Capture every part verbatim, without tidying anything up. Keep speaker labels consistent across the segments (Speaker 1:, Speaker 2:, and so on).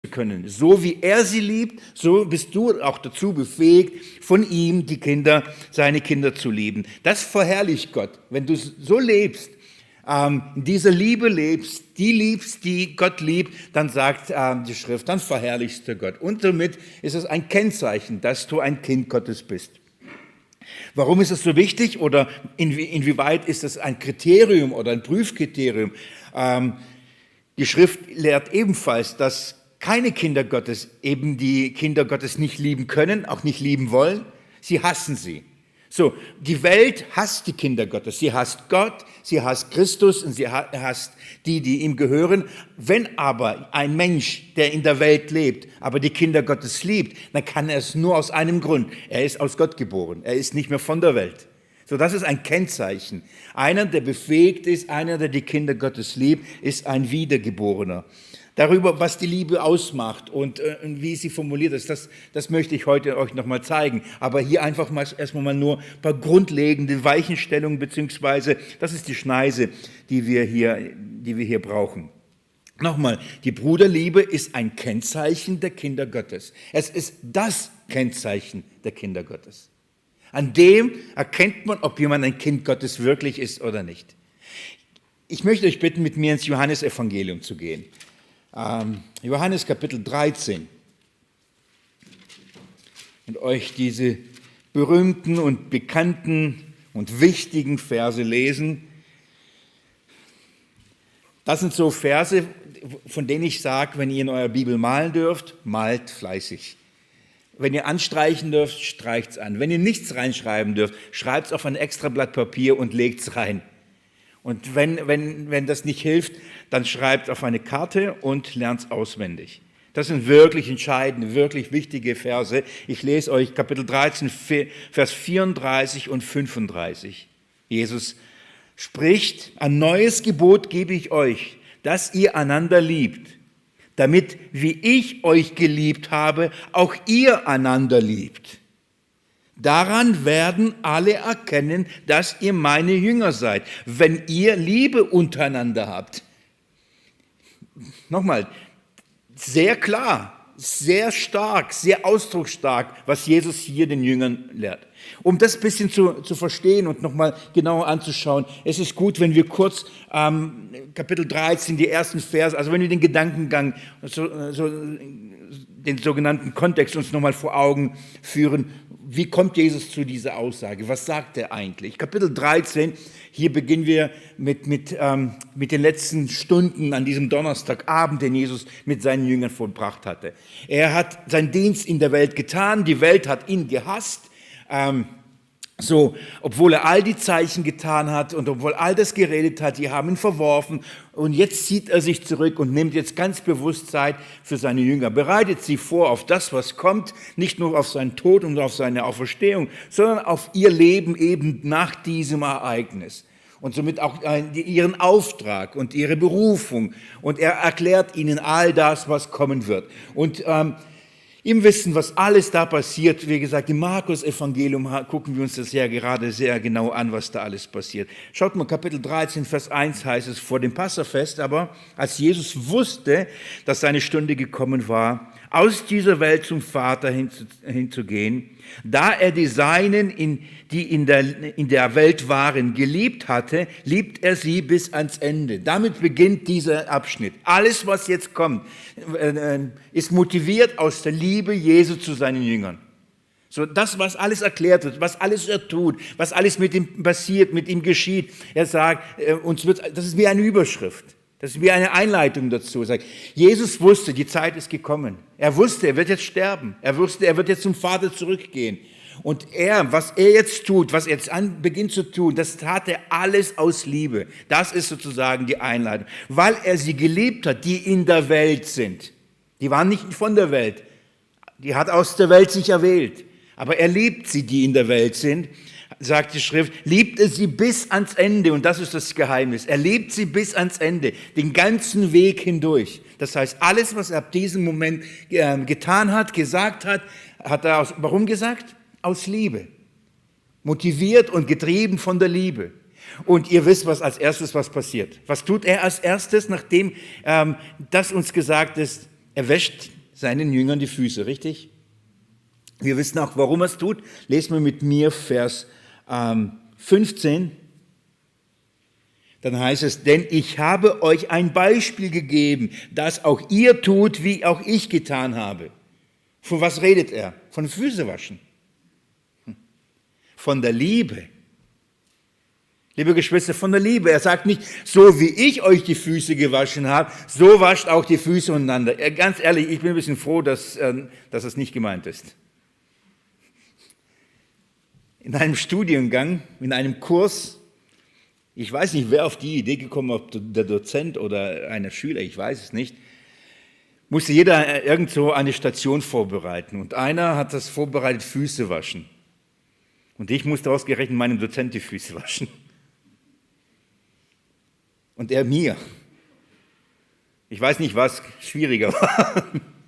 Speaker 1: können. So wie er sie liebt, so bist du auch dazu befähigt, von ihm die Kinder, seine Kinder zu lieben. Das verherrlicht Gott. Wenn du so lebst, ähm, in dieser Liebe lebst, die liebst, die Gott liebt, dann sagt ähm, die Schrift, dann verherrlichst du Gott. Und somit ist es ein Kennzeichen, dass du ein Kind Gottes bist. Warum ist es so wichtig oder inwie, inwieweit ist es ein Kriterium oder ein Prüfkriterium? Ähm, die Schrift lehrt ebenfalls, dass keine Kinder Gottes eben die Kinder Gottes nicht lieben können, auch nicht lieben wollen. Sie hassen sie. So, die Welt hasst die Kinder Gottes. Sie hasst Gott, sie hasst Christus und sie hasst die, die ihm gehören. Wenn aber ein Mensch, der in der Welt lebt, aber die Kinder Gottes liebt, dann kann er es nur aus einem Grund. Er ist aus Gott geboren. Er ist nicht mehr von der Welt. So, das ist ein Kennzeichen. Einer, der befähigt ist, einer, der die Kinder Gottes liebt, ist ein Wiedergeborener. Darüber, was die Liebe ausmacht und äh, wie sie formuliert ist, das, das möchte ich heute euch nochmal zeigen. Aber hier einfach mal erstmal mal nur ein paar grundlegende Weichenstellungen, beziehungsweise das ist die Schneise, die wir hier, die wir hier brauchen. Nochmal, die Bruderliebe ist ein Kennzeichen der Kinder Gottes. Es ist das Kennzeichen der Kinder Gottes. An dem erkennt man, ob jemand ein Kind Gottes wirklich ist oder nicht. Ich möchte euch bitten, mit mir ins Johannesevangelium zu gehen. Ähm, Johannes Kapitel dreizehn. Und euch diese berühmten und bekannten und wichtigen Verse lesen. Das sind so Verse, von denen ich sage, wenn ihr in eurer Bibel malen dürft, malt fleißig. Wenn ihr anstreichen dürft, streicht's an. Wenn ihr nichts reinschreiben dürft, schreibt's auf ein extra Blatt Papier und legt's rein. Und wenn, wenn, wenn das nicht hilft, dann schreibt auf eine Karte und lernt es auswendig. Das sind wirklich entscheidende, wirklich wichtige Verse. Ich lese euch Kapitel dreizehn, Vers vierunddreißig und fünfunddreißig. Jesus spricht, ein neues Gebot gebe ich euch, dass ihr einander liebt, damit, wie ich euch geliebt habe, auch ihr einander liebt. Daran werden alle erkennen, dass ihr meine Jünger seid, wenn ihr Liebe untereinander habt. Nochmal, sehr klar, sehr stark, sehr ausdrucksstark, was Jesus hier den Jüngern lehrt. Um das ein bisschen zu, zu verstehen und nochmal genauer anzuschauen, es ist gut, wenn wir kurz ähm, Kapitel dreizehn, die ersten Verse, also wenn wir den Gedankengang, so, so, den sogenannten Kontext uns nochmal vor Augen führen, wie kommt Jesus zu dieser Aussage? Was sagt er eigentlich? Kapitel dreizehn, hier beginnen wir mit, mit, ähm, mit den letzten Stunden an diesem Donnerstagabend, den Jesus mit seinen Jüngern vollbracht hatte. Er hat seinen Dienst in der Welt getan, die Welt hat ihn gehasst. Ähm, so, obwohl er all die Zeichen getan hat und obwohl all das geredet hat, die haben ihn verworfen und jetzt zieht er sich zurück und nimmt jetzt ganz bewusst Zeit für seine Jünger, bereitet sie vor auf das, was kommt, nicht nur auf seinen Tod und auf seine Auferstehung, sondern auf ihr Leben eben nach diesem Ereignis und somit auch ihren Auftrag und ihre Berufung und er erklärt ihnen all das, was kommen wird und ähm, im Wissen, was alles da passiert, wie gesagt, im Markus-Evangelium gucken wir uns das ja gerade sehr genau an, was da alles passiert. Schaut mal, Kapitel dreizehn, Vers eins heißt es, vor dem Passafest aber, als Jesus wusste, dass seine Stunde gekommen war, aus dieser Welt zum Vater hinzu, hinzugehen, da er die Seinen, in, die in der, in der Welt waren, geliebt hatte, liebt er sie bis ans Ende. Damit beginnt dieser Abschnitt. Alles, was jetzt kommt, äh, ist motiviert aus der Liebe Jesu zu seinen Jüngern. So, das, was alles erklärt wird, was alles er tut, was alles mit ihm passiert, mit ihm geschieht. Er sagt, äh, uns wird, das ist wie eine Überschrift. Das ist wie eine Einleitung dazu. Er sagt, Jesus wusste, die Zeit ist gekommen. Er wusste, er wird jetzt sterben. Er wusste, er wird jetzt zum Vater zurückgehen. Und er, was er jetzt tut, was er jetzt an, beginnt zu tun, das tat er alles aus Liebe. Das ist sozusagen die Einleitung. Weil er sie geliebt hat, die in der Welt sind. Die waren nicht von der Welt. Die hat aus der Welt sich erwählt. Aber er liebt sie, die in der Welt sind. Sagt die Schrift, liebt er sie bis ans Ende. Und das ist das Geheimnis. Er liebt sie bis ans Ende, den ganzen Weg hindurch. Das heißt, alles, was er ab diesem Moment äh, getan hat, gesagt hat, hat er aus, warum gesagt? Aus Liebe. Motiviert und getrieben von der Liebe. Und ihr wisst, was als erstes was passiert. Was tut er als erstes, nachdem ähm, das uns gesagt ist? Er wäscht seinen Jüngern die Füße, richtig? Wir wissen auch, warum er es tut. Lesen wir mit mir Vers ähm, fünfzehn. Dann heißt es, denn ich habe euch ein Beispiel gegeben, dass auch ihr tut, wie auch ich getan habe. Von was redet er? Von Füße waschen. Von der Liebe. Liebe Geschwister, von der Liebe. Er sagt nicht, so wie ich euch die Füße gewaschen habe, so wascht auch die Füße untereinander. Ganz ehrlich, ich bin ein bisschen froh, dass, dass es nicht gemeint ist. In einem Studiengang, in einem Kurs, ich weiß nicht, wer auf die Idee gekommen ist, ob der Dozent oder einer Schüler, ich weiß es nicht, musste jeder irgendwo eine Station vorbereiten. Und einer hat das vorbereitet, Füße waschen. Und ich musste ausgerechnet meinem Dozent die Füße waschen. Und er mir. Ich weiß nicht, was schwieriger war.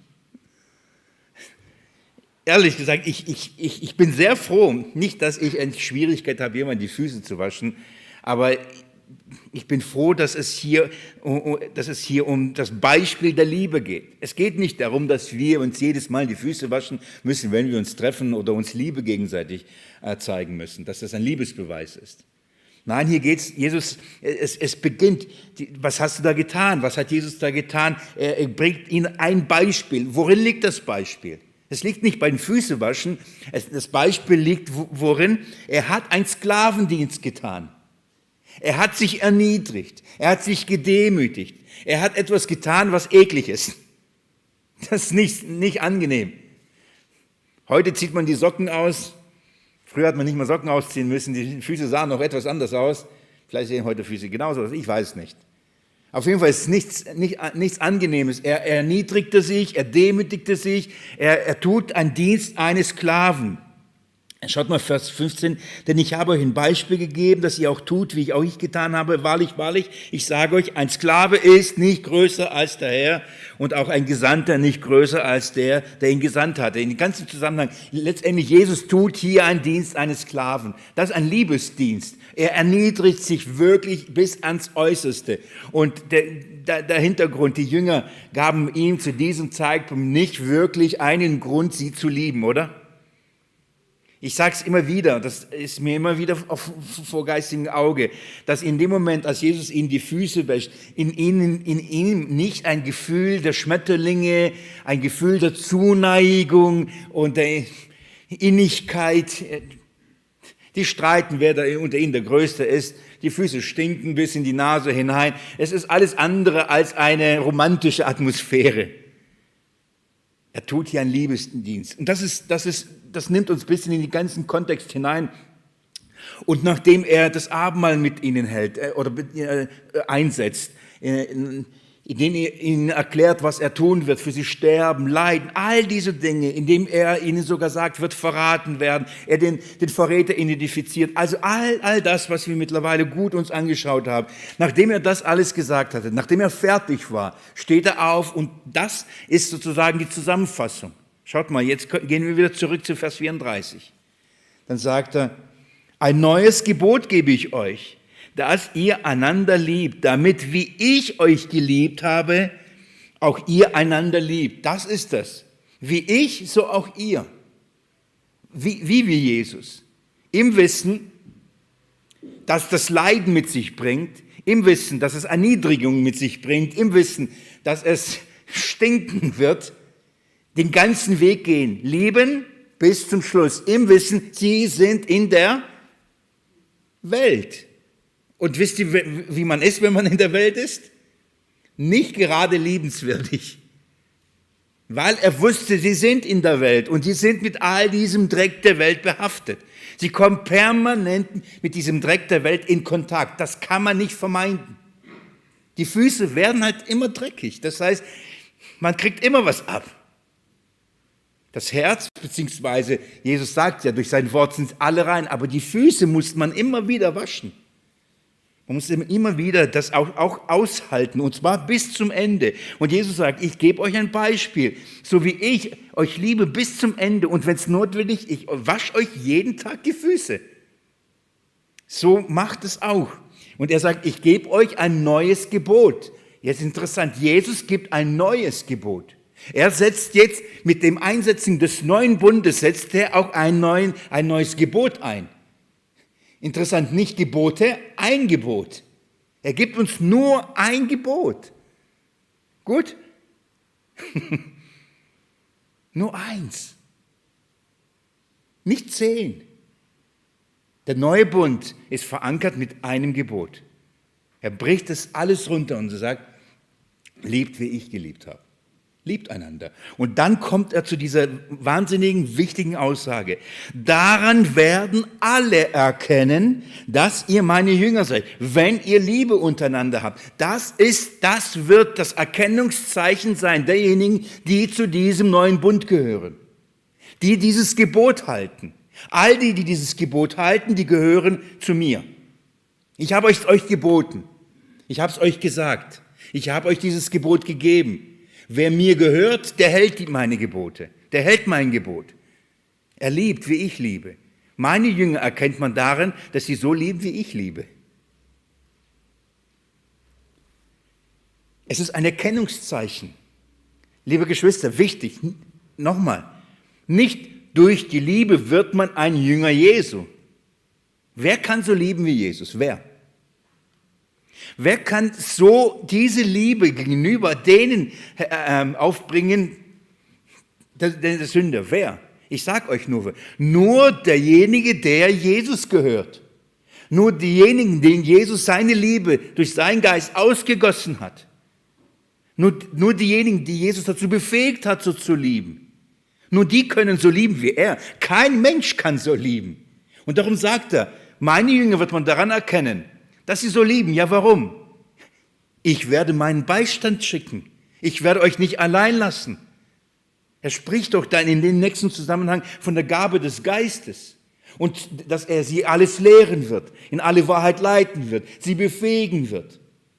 Speaker 1: Ehrlich gesagt, ich, ich, ich, ich bin sehr froh, nicht, dass ich eine Schwierigkeit habe, jemand die Füße zu waschen, aber ich bin froh, dass es, hier, dass es hier um das Beispiel der Liebe geht. Es geht nicht darum, dass wir uns jedes Mal die Füße waschen müssen, wenn wir uns treffen oder uns Liebe gegenseitig zeigen müssen, dass das ein Liebesbeweis ist. Nein, hier geht's, Jesus, es, es beginnt, was hast du da getan? Was hat Jesus da getan? Er, er bringt ihnen ein Beispiel. Worin liegt das Beispiel? Es liegt nicht beim Füßewaschen, es, das Beispiel liegt worin? Er hat einen Sklavendienst getan. Er hat sich erniedrigt, er hat sich gedemütigt, er hat etwas getan, was eklig ist. Das ist nicht, nicht angenehm. Heute zieht man die Socken aus, früher hat man nicht mal Socken ausziehen müssen, die Füße sahen noch etwas anders aus, vielleicht sehen heute Füße genauso aus, ich weiß es nicht. Auf jeden Fall ist es nichts, nicht, nichts Angenehmes. Er, er erniedrigte sich, er demütigte sich, er, er tut einen Dienst eines Sklaven. Schaut mal, Vers fünfzehn, denn ich habe euch ein Beispiel gegeben, dass ihr auch tut, wie ich auch ich getan habe. Wahrlich, wahrlich, ich sage euch, ein Sklave ist nicht größer als der Herr und auch ein Gesandter nicht größer als der, der ihn gesandt hatte. In dem ganzen Zusammenhang, letztendlich, Jesus tut hier einen Dienst eines Sklaven. Das ist ein Liebesdienst. Er erniedrigt sich wirklich bis ans Äußerste. Und der, der, der Hintergrund, die Jünger gaben ihm zu diesem Zeitpunkt nicht wirklich einen Grund, sie zu lieben, oder? Ich sage es immer wieder, das ist mir immer wieder vor geistigem Auge, dass in dem Moment, als Jesus ihnen die Füße wäscht, in ihnen, in ihm nicht ein Gefühl der Schmetterlinge, ein Gefühl der Zuneigung und der Innigkeit, die streiten, wer da unter ihnen der Größte ist, die Füße stinken bis in die Nase hinein. Es ist alles andere als eine romantische Atmosphäre. Er tut hier einen Liebesdienst. Und das ist, das ist, das nimmt uns ein bisschen in den ganzen Kontext hinein. Und nachdem er das Abendmahl mit ihnen hält äh, oder äh, einsetzt, äh, indem er ihnen erklärt, was er tun wird, für sie sterben, leiden, all diese Dinge, indem er ihnen sogar sagt, wird verraten werden, er den, den Verräter identifiziert, also all, all das, was wir mittlerweile gut uns angeschaut haben. Nachdem er das alles gesagt hatte, nachdem er fertig war, steht er auf und das ist sozusagen die Zusammenfassung. Schaut mal, jetzt gehen wir wieder zurück zu Vers vierunddreißig. Dann sagt er, ein neues Gebot gebe ich euch, dass ihr einander liebt, damit, wie ich euch geliebt habe, auch ihr einander liebt. Das ist das. Wie ich, so auch ihr. Wie, wie wir Jesus. Im Wissen, dass das Leiden mit sich bringt, im Wissen, dass es Erniedrigung mit sich bringt, im Wissen, dass es stinken wird, den ganzen Weg gehen, lieben bis zum Schluss, im Wissen, sie sind in der Welt. Und wisst ihr, wie man ist, wenn man in der Welt ist? Nicht gerade liebenswürdig. Weil er wusste, sie sind in der Welt und sie sind mit all diesem Dreck der Welt behaftet. Sie kommen permanent mit diesem Dreck der Welt in Kontakt. Das kann man nicht vermeiden. Die Füße werden halt immer dreckig. Das heißt, man kriegt immer was ab. Das Herz, beziehungsweise Jesus sagt ja, durch sein Wort sind alle rein, aber die Füße muss man immer wieder waschen. Man muss immer wieder das auch, auch aushalten, und zwar bis zum Ende. Und Jesus sagt, ich gebe euch ein Beispiel, so wie ich euch liebe bis zum Ende. Und wenn es notwendig ist, ich wasche euch jeden Tag die Füße. So macht es auch. Und er sagt, ich gebe euch ein neues Gebot. Jetzt interessant, Jesus gibt ein neues Gebot. Er setzt jetzt mit dem Einsetzen des neuen Bundes, setzt er auch ein, neuen, ein neues Gebot ein. Interessant, nicht Gebote, ein Gebot. Er gibt uns nur ein Gebot. Gut? Nur eins. Nicht zehn. Der neue Bund ist verankert mit einem Gebot. Er bricht das alles runter und sagt, liebt, wie ich geliebt habe. Liebt einander. Und dann kommt er zu dieser wahnsinnigen, wichtigen Aussage. Daran werden alle erkennen, dass ihr meine Jünger seid, wenn ihr Liebe untereinander habt. Das ist, das wird das Erkennungszeichen sein derjenigen, die zu diesem neuen Bund gehören. Die dieses Gebot halten. All die, die dieses Gebot halten, die gehören zu mir. Ich habe es euch geboten. Ich habe es euch gesagt. Ich habe euch dieses Gebot gegeben. Wer mir gehört, der hält meine Gebote. Der hält mein Gebot. Er liebt, wie ich liebe. Meine Jünger erkennt man darin, dass sie so lieben, wie ich liebe. Es ist ein Erkennungszeichen. Liebe Geschwister, wichtig, nochmal, nicht durch die Liebe wird man ein Jünger Jesu. Wer kann so lieben wie Jesus? Wer? Wer kann so diese Liebe gegenüber denen äh, aufbringen, der, der Sünder? Wer? Ich sage euch nur, nur derjenige, der Jesus gehört. Nur diejenigen, denen Jesus seine Liebe durch seinen Geist ausgegossen hat. Nur, nur diejenigen, die Jesus dazu befähigt hat, so zu lieben. Nur die können so lieben wie er. Kein Mensch kann so lieben. Und darum sagt er, meine Jünger wird man daran erkennen, dass sie so lieben. Ja, warum? Ich werde meinen Beistand schicken. Ich werde euch nicht allein lassen. Er spricht doch dann in dem nächsten Zusammenhang von der Gabe des Geistes. Und dass er sie alles lehren wird, in alle Wahrheit leiten wird, sie befähigen wird.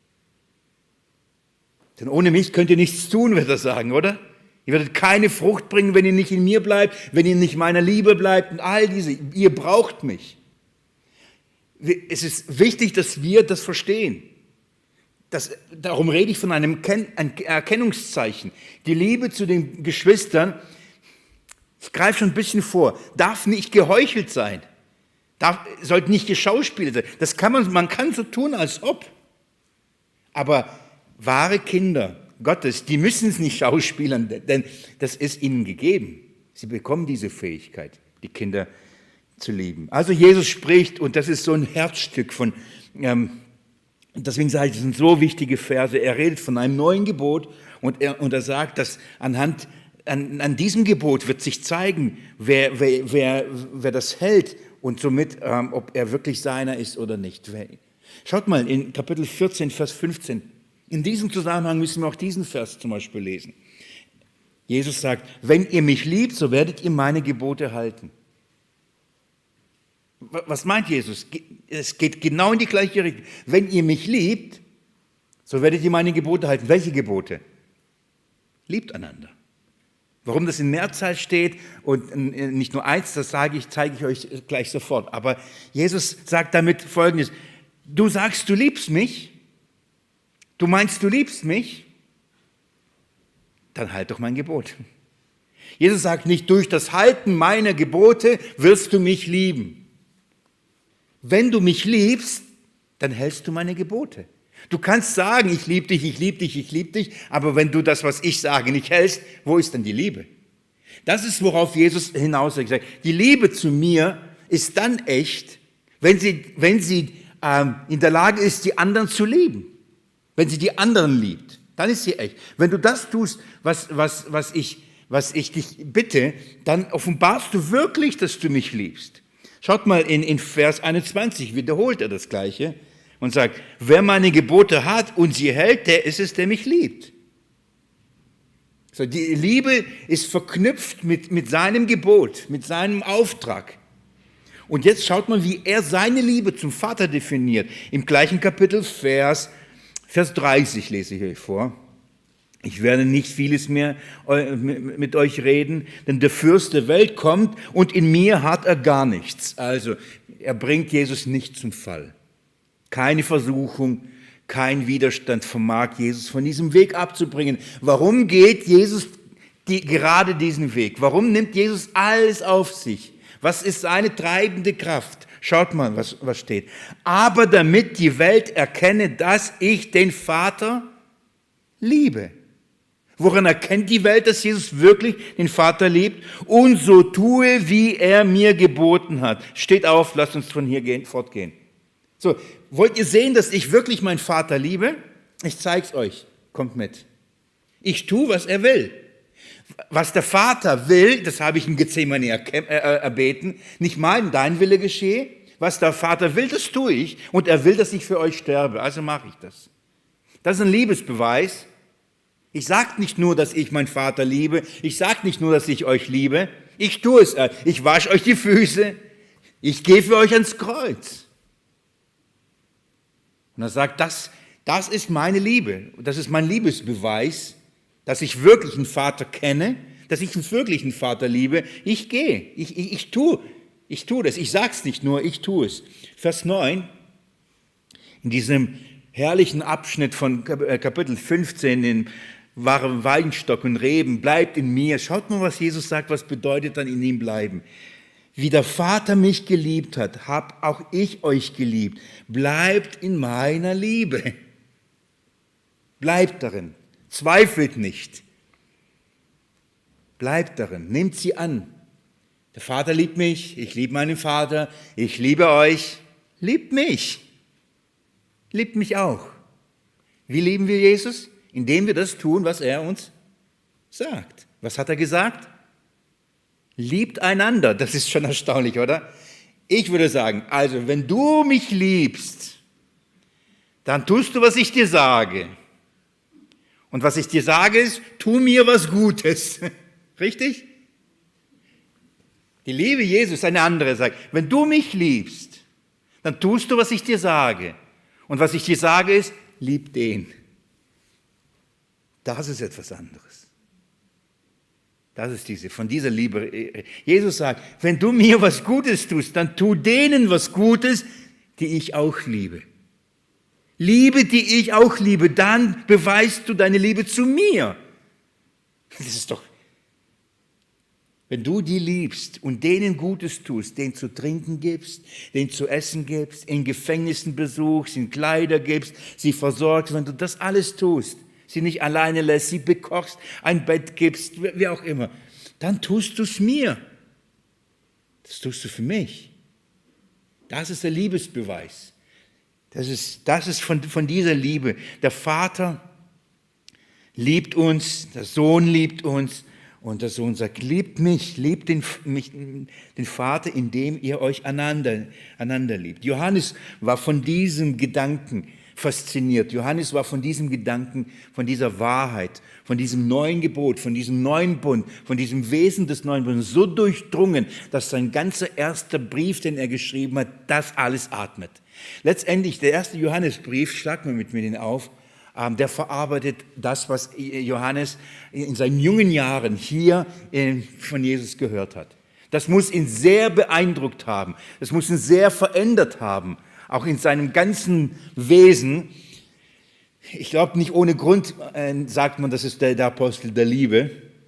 Speaker 1: Denn ohne mich könnt ihr nichts tun, wird er sagen, oder? Ihr werdet keine Frucht bringen, wenn ihr nicht in mir bleibt, wenn ihr nicht meiner Liebe bleibt und all diese. Ihr braucht mich. Es ist wichtig, dass wir das verstehen. Das, darum rede ich von einem Erkennungszeichen. Die Liebe zu den Geschwistern, ich greife schon ein bisschen vor, darf nicht geheuchelt sein. Darf, sollte nicht geschauspielt sein. Das kann man, man kann so tun, als ob. Aber wahre Kinder Gottes, die müssen es nicht schauspielern, denn das ist ihnen gegeben. Sie bekommen diese Fähigkeit, die Kinder zu lieben. Also Jesus spricht, und das ist so ein Herzstück von, ähm, deswegen sage ich, das sind so wichtige Verse, er redet von einem neuen Gebot und er, und er sagt, dass anhand, an, an diesem Gebot wird sich zeigen, wer, wer, wer, wer das hält und somit, ähm, ob er wirklich seiner ist oder nicht. Schaut mal in Kapitel vierzehn, Vers fünfzehn. In diesem Zusammenhang müssen wir auch diesen Vers zum Beispiel lesen. Jesus sagt, wenn ihr mich liebt, so werdet ihr meine Gebote halten. Was meint Jesus? Es geht genau in die gleiche Richtung. Wenn ihr mich liebt, so werdet ihr meine Gebote halten. Welche Gebote? Liebt einander. Warum das in Mehrzahl steht und nicht nur eins, das sage ich, zeige ich euch gleich sofort. Aber Jesus sagt damit Folgendes. Du sagst, du liebst mich. Du meinst, du liebst mich? Dann halt doch mein Gebot. Jesus sagt nicht, durch das Halten meiner Gebote wirst du mich lieben. Wenn du mich liebst, dann hältst du meine Gebote. Du kannst sagen, ich liebe dich, ich liebe dich, ich liebe dich, aber wenn du das, was ich sage, nicht hältst, wo ist denn die Liebe? Das ist, worauf Jesus hinaus hat gesagt. Die Liebe zu mir ist dann echt, wenn sie, wenn sie ähm, in der Lage ist, die anderen zu lieben. Wenn sie die anderen liebt, dann ist sie echt. Wenn du das tust, was, was, was, ich, was ich dich bitte, dann offenbarst du wirklich, dass du mich liebst. Schaut mal, in, in Vers einundzwanzig wiederholt er das Gleiche und sagt, wer meine Gebote hat und sie hält, der ist es, der mich liebt. So, die Liebe ist verknüpft mit, mit seinem Gebot, mit seinem Auftrag. Und jetzt schaut mal, wie er seine Liebe zum Vater definiert. Im gleichen Kapitel, Vers Vers dreißig lese ich euch vor. Ich werde nicht vieles mehr mit euch reden, denn der Fürst der Welt kommt und in mir hat er gar nichts. Also er bringt Jesus nicht zum Fall. Keine Versuchung, kein Widerstand vermag Jesus von diesem Weg abzubringen. Warum geht Jesus die, gerade diesen Weg. Warum nimmt Jesus alles auf sich? Was ist seine treibende Kraft? Schaut mal, was, was steht. Aber damit die Welt erkenne, dass ich den Vater liebe. Woran erkennt die Welt, dass Jesus wirklich den Vater liebt? Und so tue, wie er mir geboten hat. Steht auf, lasst uns von hier gehen, fortgehen. So, wollt ihr sehen, dass ich wirklich meinen Vater liebe? Ich zeig's euch. Kommt mit. Ich tue, was er will. Was der Vater will, das habe ich in Gethsemane erbeten, nicht mein, dein Wille geschehe. Was der Vater will, das tue ich. Und er will, dass ich für euch sterbe. Also mache ich das. Das ist ein Liebesbeweis. Ich sage nicht nur, dass ich meinen Vater liebe. Ich sage nicht nur, dass ich euch liebe. Ich tue es. Ich wasche euch die Füße. Ich gehe für euch ans Kreuz. Und er sagt, das, das ist meine Liebe. Das ist mein Liebesbeweis, dass ich wirklich einen Vater kenne, dass ich einen wirklichen Vater liebe. Ich gehe. Ich, ich, ich tue. Ich tue das. Ich sage es nicht nur, ich tue es. Vers neun, in diesem herrlichen Abschnitt von Kapitel fünfzehn, den wahren Weinstock und Reben, bleibt in mir. Schaut mal, was Jesus sagt, was bedeutet dann in ihm bleiben. Wie der Vater mich geliebt hat, hab auch ich euch geliebt. Bleibt in meiner Liebe. Bleibt darin. Zweifelt nicht. Bleibt darin. Nehmt sie an. Der Vater liebt mich. Ich liebe meinen Vater. Ich liebe euch. Liebt mich. Liebt mich auch. Wie lieben wir Jesus? Indem wir das tun, was er uns sagt. Was hat er gesagt? Liebt einander. Das ist schon erstaunlich, oder? Ich würde sagen, also wenn du mich liebst, dann tust du, was ich dir sage. Und was ich dir sage ist, tu mir was Gutes. Richtig? Die Liebe Jesus ist eine andere. Sagt, wenn du mich liebst, dann tust du, was ich dir sage. Und was ich dir sage ist, lieb den. Das ist etwas anderes. Das ist diese, von dieser Liebe. Jesus sagt, wenn du mir was Gutes tust, dann tu denen was Gutes, die ich auch liebe. Liebe, die ich auch liebe, dann beweist du deine Liebe zu mir. Das ist doch, wenn du die liebst und denen Gutes tust, denen zu trinken gibst, denen zu essen gibst, in Gefängnissen besuchst, in Kleider gibst, sie versorgst, wenn du das alles tust, sie nicht alleine lässt, sie bekochst, ein Bett gibst, wie auch immer, dann tust du es mir. Das tust du für mich. Das ist der Liebesbeweis. Das ist, das ist von, von dieser Liebe. Der Vater liebt uns, der Sohn liebt uns und der Sohn sagt, liebt mich, liebt den, mich, den Vater, indem ihr euch einander, einander liebt. Johannes war von diesem Gedanken fasziniert. Johannes war von diesem Gedanken, von dieser Wahrheit, von diesem neuen Gebot, von diesem neuen Bund, von diesem Wesen des neuen Bundes so durchdrungen, dass sein ganzer erster Brief, den er geschrieben hat, das alles atmet. Letztendlich, der erste Johannesbrief, schlag mal mit mir den auf, der verarbeitet das, was Johannes in seinen jungen Jahren hier von Jesus gehört hat. Das muss ihn sehr beeindruckt haben. Das muss ihn sehr verändert haben. Auch in seinem ganzen Wesen. Ich glaube, nicht ohne Grund äh, sagt man, das ist der, der Apostel der Liebe.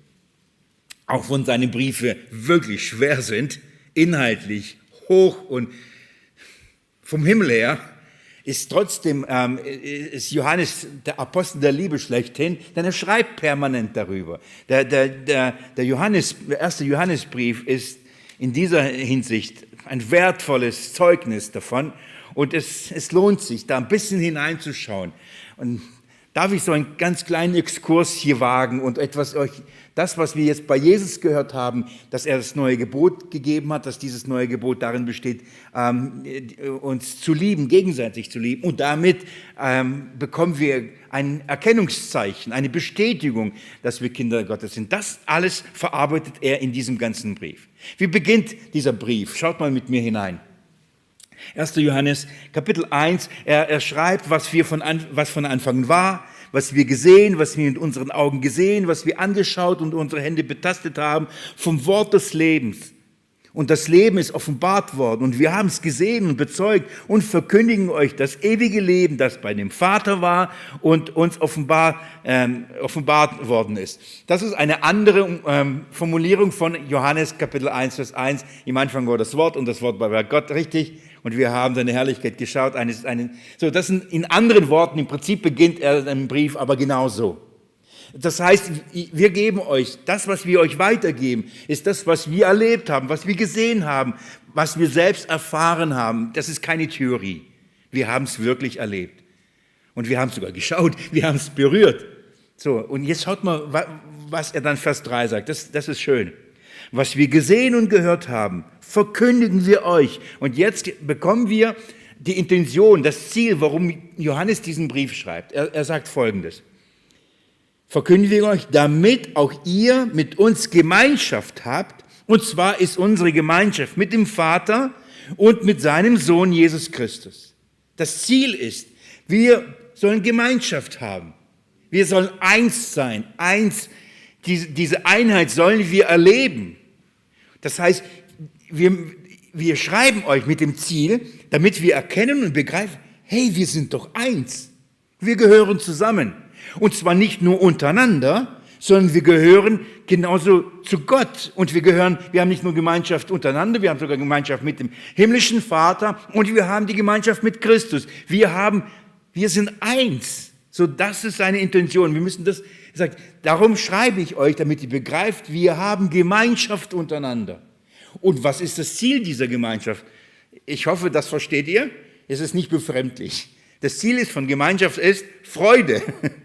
Speaker 1: Auch wenn seine Briefe wirklich schwer sind, inhaltlich hoch und vom Himmel her, ist trotzdem ähm, ist Johannes der Apostel der Liebe schlechthin, denn er schreibt permanent darüber. Der, der, der, der, Johannes, der erste Johannesbrief ist in dieser Hinsicht ein wertvolles Zeugnis davon. Und es, es lohnt sich, da ein bisschen hineinzuschauen. Und darf ich so einen ganz kleinen Exkurs hier wagen und etwas euch, das, was wir jetzt bei Jesus gehört haben, dass er das neue Gebot gegeben hat, dass dieses neue Gebot darin besteht, ähm, uns zu lieben, gegenseitig zu lieben. Und damit ähm, bekommen wir ein Erkennungszeichen, eine Bestätigung, dass wir Kinder Gottes sind. Das alles verarbeitet er in diesem ganzen Brief. Wie beginnt dieser Brief? Schaut mal mit mir hinein. erster Johannes, Kapitel eins, er, er schreibt, was, wir von, was von Anfang war, was wir gesehen, was wir mit unseren Augen gesehen, was wir angeschaut und unsere Hände betastet haben, vom Wort des Lebens. Und das Leben ist offenbart worden und wir haben es gesehen und bezeugt und verkündigen euch das ewige Leben, das bei dem Vater war und uns offenbar, ähm, offenbart worden ist. Das ist eine andere ähm, Formulierung von Johannes Kapitel eins, Vers eins. Im Anfang war das Wort und das Wort war bei Gott, richtig. Und wir haben seine Herrlichkeit geschaut. Eines, eine, so, das sind in anderen Worten, im Prinzip beginnt er im Brief aber genauso. Das heißt, wir geben euch, das, was wir euch weitergeben, ist das, was wir erlebt haben, was wir gesehen haben, was wir selbst erfahren haben. Das ist keine Theorie. Wir haben es wirklich erlebt. Und wir haben es sogar geschaut, wir haben es berührt. So, und jetzt schaut mal, was er dann Vers drei sagt. Das, das ist schön. Was wir gesehen und gehört haben, verkündigen wir euch. Und jetzt bekommen wir die Intention, das Ziel, warum Johannes diesen Brief schreibt. Er, er sagt Folgendes. Verkündigen wir euch, damit auch ihr mit uns Gemeinschaft habt. Und zwar ist unsere Gemeinschaft mit dem Vater und mit seinem Sohn Jesus Christus. Das Ziel ist, wir sollen Gemeinschaft haben. Wir sollen eins sein. Eins, diese, diese Einheit sollen wir erleben. Das heißt, wir, wir schreiben euch mit dem Ziel, damit wir erkennen und begreifen, hey, wir sind doch eins. Wir gehören zusammen. Und zwar nicht nur untereinander, sondern wir gehören genauso zu Gott. Und wir gehören, wir haben nicht nur Gemeinschaft untereinander, wir haben sogar Gemeinschaft mit dem himmlischen Vater und wir haben die Gemeinschaft mit Christus. Wir haben, wir sind eins. So, das ist seine Intention. Wir müssen das, er sagt, darum schreibe ich euch, damit ihr begreift, wir haben Gemeinschaft untereinander. Und was ist das Ziel dieser Gemeinschaft? Ich hoffe, das versteht ihr. Es ist nicht befremdlich. Das Ziel ist von Gemeinschaft ist Freude.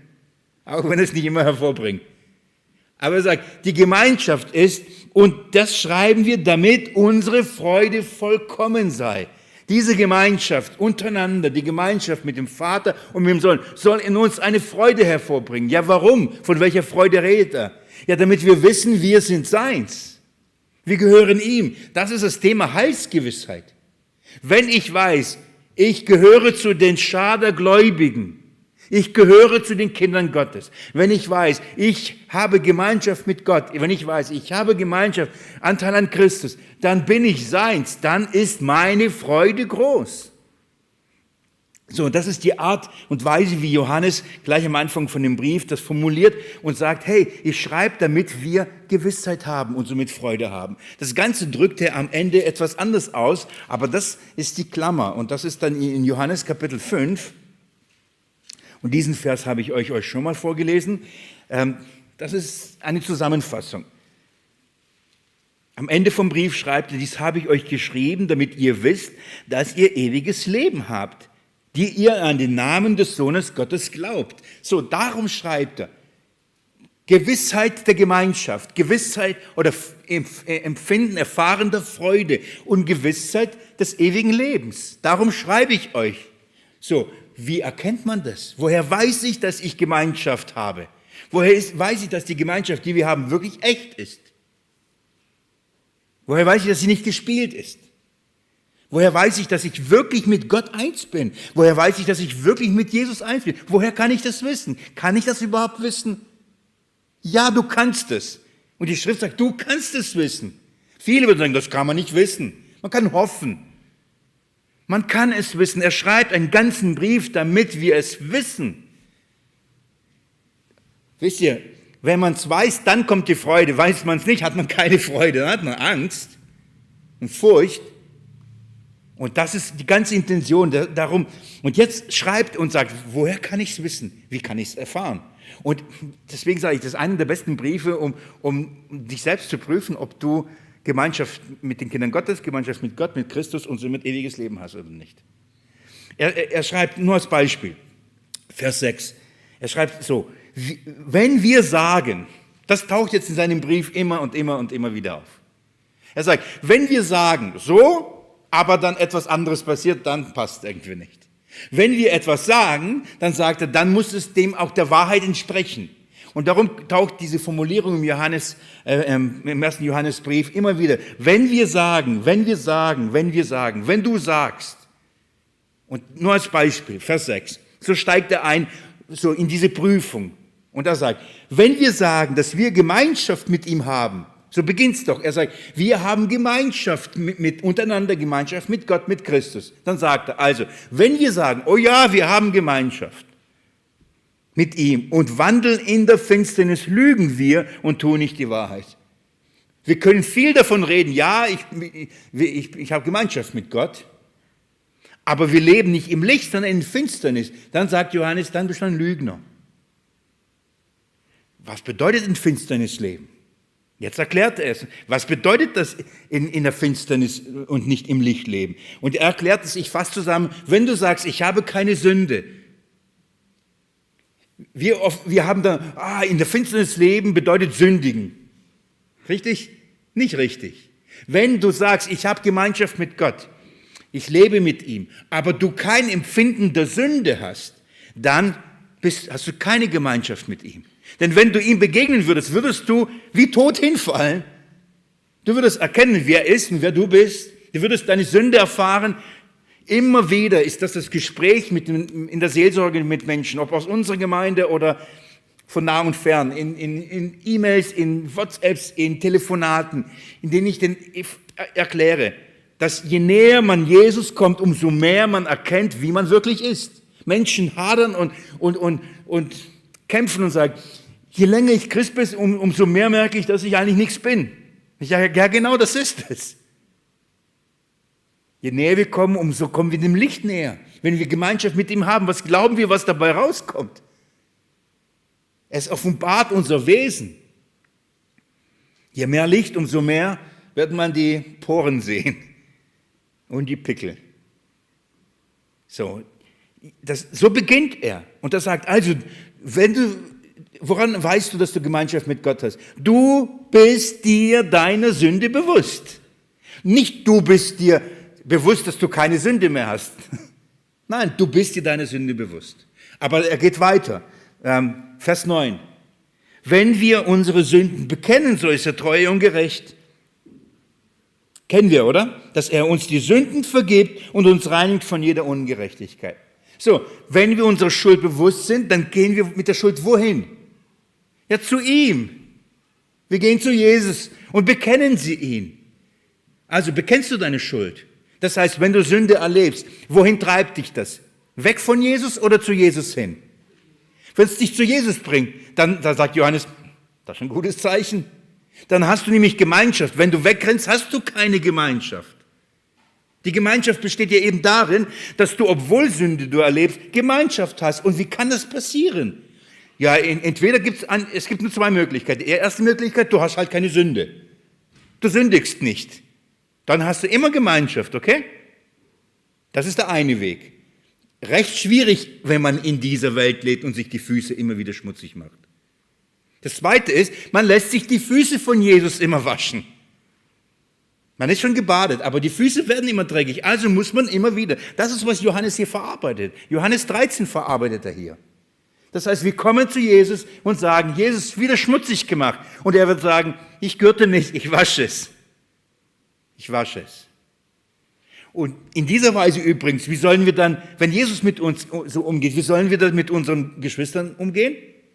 Speaker 1: Auch wenn es nicht immer hervorbringt. Aber er sagt, die Gemeinschaft ist, und das schreiben wir, damit unsere Freude vollkommen sei. Diese Gemeinschaft untereinander, die Gemeinschaft mit dem Vater und mit dem Sohn, soll in uns eine Freude hervorbringen. Ja, warum? Von welcher Freude redet er? Ja, damit wir wissen, wir sind seins. Wir gehören ihm. Das ist das Thema Heilsgewissheit. Wenn ich weiß, ich gehöre zu den Schar der Gläubigen, ich gehöre zu den Kindern Gottes. Wenn ich weiß, ich habe Gemeinschaft mit Gott, wenn ich weiß, ich habe Gemeinschaft, Anteil an Christus, dann bin ich seins, dann ist meine Freude groß. So, das ist die Art und Weise, wie Johannes gleich am Anfang von dem Brief das formuliert und sagt, hey, ich schreibe, damit wir Gewissheit haben und somit Freude haben. Das Ganze drückt er am Ende etwas anders aus, aber das ist die Klammer und das ist dann in Johannes Kapitel fünf. Und diesen Vers habe ich euch, euch schon mal vorgelesen. Das ist eine Zusammenfassung. Am Ende vom Brief schreibt er, dies habe ich euch geschrieben, damit ihr wisst, dass ihr ewiges Leben habt, die ihr an den Namen des Sohnes Gottes glaubt. So, darum schreibt er. Gewissheit der Gemeinschaft, Gewissheit oder Empfinden, Erfahren der Freude und Gewissheit des ewigen Lebens. Darum schreibe ich euch. So, wie erkennt man das? Woher weiß ich, dass ich Gemeinschaft habe? Woher ist, weiß ich, dass die Gemeinschaft, die wir haben, wirklich echt ist? Woher weiß ich, dass sie nicht gespielt ist? Woher weiß ich, dass ich wirklich mit Gott eins bin? Woher weiß ich, dass ich wirklich mit Jesus eins bin? Woher kann ich das wissen? Kann ich das überhaupt wissen? Ja, du kannst es. Und die Schrift sagt, du kannst es wissen. Viele würden sagen, das kann man nicht wissen. Man kann hoffen. Man kann es wissen. Er schreibt einen ganzen Brief, damit wir es wissen. Wisst ihr, wenn man es weiß, dann kommt die Freude. Weiß man es nicht, hat man keine Freude, dann hat man Angst und Furcht. Und das ist die ganze Intention darum. Und jetzt schreibt und sagt, woher kann ich es wissen? Wie kann ich es erfahren? Und deswegen sage ich, das ist einer der besten Briefe, um, um dich selbst zu prüfen, ob du Gemeinschaft mit den Kindern Gottes, Gemeinschaft mit Gott, mit Christus und somit ewiges Leben hast oder nicht. Er, er, er schreibt nur als Beispiel, Vers sechs, er schreibt so, wenn wir sagen, das taucht jetzt in seinem Brief immer und immer und immer wieder auf. Er sagt, wenn wir sagen, so, aber dann etwas anderes passiert, dann passt irgendwie nicht. Wenn wir etwas sagen, dann sagt er, dann muss es dem auch der Wahrheit entsprechen. Und darum taucht diese Formulierung im, Johannes, äh, im ersten Johannesbrief immer wieder. Wenn wir sagen, wenn wir sagen, wenn wir sagen, wenn du sagst, und nur als Beispiel, Vers sechs, so steigt er ein, so in diese Prüfung. Und er sagt, wenn wir sagen, dass wir Gemeinschaft mit ihm haben, So beginnt es doch. Er sagt, wir haben Gemeinschaft mit, mit untereinander, Gemeinschaft mit Gott, mit Christus. Dann sagt er, also, wenn wir sagen, oh ja, wir haben Gemeinschaft mit ihm und wandeln in der Finsternis, lügen wir und tun nicht die Wahrheit. Wir können viel davon reden, ja, ich, ich, ich, ich habe Gemeinschaft mit Gott, aber wir leben nicht im Licht, sondern in Finsternis. Dann sagt Johannes, dann bist du ein Lügner. Was bedeutet in Finsternis leben? Jetzt erklärt er es. Was bedeutet das in, in der Finsternis und nicht im Licht leben? Und er erklärt es, ich fasse zusammen, wenn du sagst, ich habe keine Sünde. Wir, oft, wir haben da, ah, in der Finsternis leben bedeutet sündigen. Richtig? Nicht richtig. Wenn du sagst, ich habe Gemeinschaft mit Gott, ich lebe mit ihm, aber du kein Empfinden der Sünde hast, dann bist, hast du keine Gemeinschaft mit ihm. Denn wenn du ihm begegnen würdest, würdest du wie tot hinfallen. Du würdest erkennen, wer er ist und wer du bist. Du würdest deine Sünde erfahren. Immer wieder ist das das Gespräch mit, in der Seelsorge mit Menschen, ob aus unserer Gemeinde oder von nah und fern, in, in, in E-Mails, in WhatsApps, in Telefonaten, in denen ich den erkläre, dass je näher man Jesus kommt, umso mehr man erkennt, wie man wirklich ist. Menschen hadern und, und, und, und kämpfen und sagen, je länger ich Christ bin, um, umso mehr merke ich, dass ich eigentlich nichts bin. Ich sage, ja genau, das ist es. Je näher wir kommen, umso kommen wir dem Licht näher. Wenn wir Gemeinschaft mit ihm haben, was glauben wir, was dabei rauskommt? Es offenbart unser Wesen. Je mehr Licht, umso mehr wird man die Poren sehen und die Pickel. So, das, so beginnt er. Und er sagt, also, wenn du, woran weißt du, dass du Gemeinschaft mit Gott hast? Du bist dir deiner Sünde bewusst. Nicht du bist dir bewusst, dass du keine Sünde mehr hast. Nein, du bist dir deiner Sünde bewusst. Aber er geht weiter. Ähm, Vers neun. Wenn wir unsere Sünden bekennen, so ist er treu und gerecht. Kennen wir, oder? Dass er uns die Sünden vergibt und uns reinigt von jeder Ungerechtigkeit. So, wenn wir unserer Schuld bewusst sind, dann gehen wir mit der Schuld wohin? Ja, zu ihm. Wir gehen zu Jesus und bekennen sie ihn. Also bekennst du deine Schuld. Das heißt, wenn du Sünde erlebst, wohin treibt dich das? Weg von Jesus oder zu Jesus hin? Wenn es dich zu Jesus bringt, dann, dann sagt Johannes, das ist ein gutes Zeichen. Dann hast du nämlich Gemeinschaft. Wenn du wegrennst, hast du keine Gemeinschaft. Die Gemeinschaft besteht ja eben darin, dass du, obwohl Sünde du erlebst, Gemeinschaft hast. Und wie kann das passieren? Ja, entweder gibt es, es gibt nur zwei Möglichkeiten. Die erste Möglichkeit, du hast halt keine Sünde. Du sündigst nicht. Dann hast du immer Gemeinschaft, okay? Das ist der eine Weg. Recht schwierig, wenn man in dieser Welt lebt und sich die Füße immer wieder schmutzig macht. Das zweite ist, man lässt sich die Füße von Jesus immer waschen. Man ist schon gebadet, aber die Füße werden immer dreckig, also muss man immer wieder. Das ist, was Johannes hier verarbeitet. Johannes dreizehn verarbeitet er hier. Das heißt, wir kommen zu Jesus und sagen, Jesus ist wieder schmutzig gemacht. Und er wird sagen, ich gürte nicht, ich wasche es. Ich wasche es. Und in dieser Weise übrigens, wie sollen wir dann, wenn Jesus mit uns so umgeht, wie sollen wir dann mit unseren Geschwistern umgehen?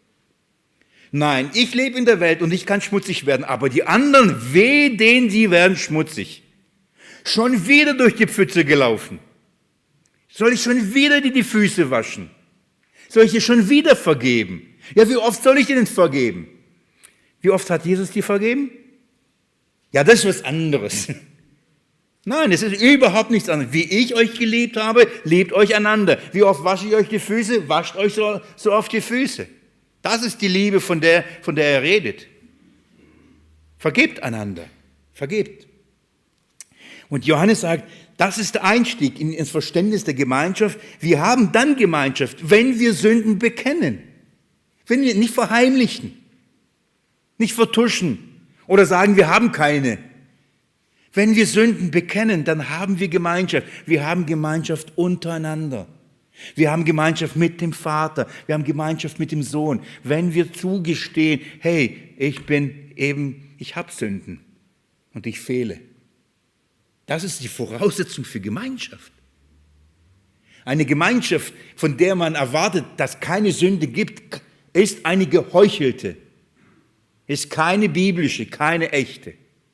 Speaker 1: Nein, ich lebe in der Welt und ich kann schmutzig werden, aber die anderen, weh denen, sie werden schmutzig. Schon wieder durch die Pfütze gelaufen. Soll ich schon wieder dir die Füße waschen? Soll ich dir schon wieder vergeben? Ja, wie oft soll ich dir denn vergeben? Wie oft hat Jesus dir vergeben? Ja, das ist was anderes. Nein, es ist überhaupt nichts anderes. Wie ich euch geliebt habe, lebt euch einander. Wie oft wasche ich euch die Füße? Wascht euch so, so oft die Füße. Das ist die Liebe, von der, von der er redet. Vergebt einander. Vergebt. Und Johannes sagt, das ist der Einstieg in ins Verständnis der Gemeinschaft. Wir haben dann Gemeinschaft, wenn wir Sünden bekennen. Wenn wir nicht verheimlichen, nicht vertuschen oder sagen, wir haben keine. Wenn wir Sünden bekennen, dann haben wir Gemeinschaft. Wir haben Gemeinschaft untereinander. Wir haben Gemeinschaft mit dem Vater. Wir haben Gemeinschaft mit dem Sohn. Wenn wir zugestehen, hey, ich bin eben, ich habe Sünden und ich fehle. Das ist die Voraussetzung für Gemeinschaft. Eine Gemeinschaft, von der man erwartet, dass keine Sünde gibt, ist eine geheuchelte. ist keine biblische, keine echte.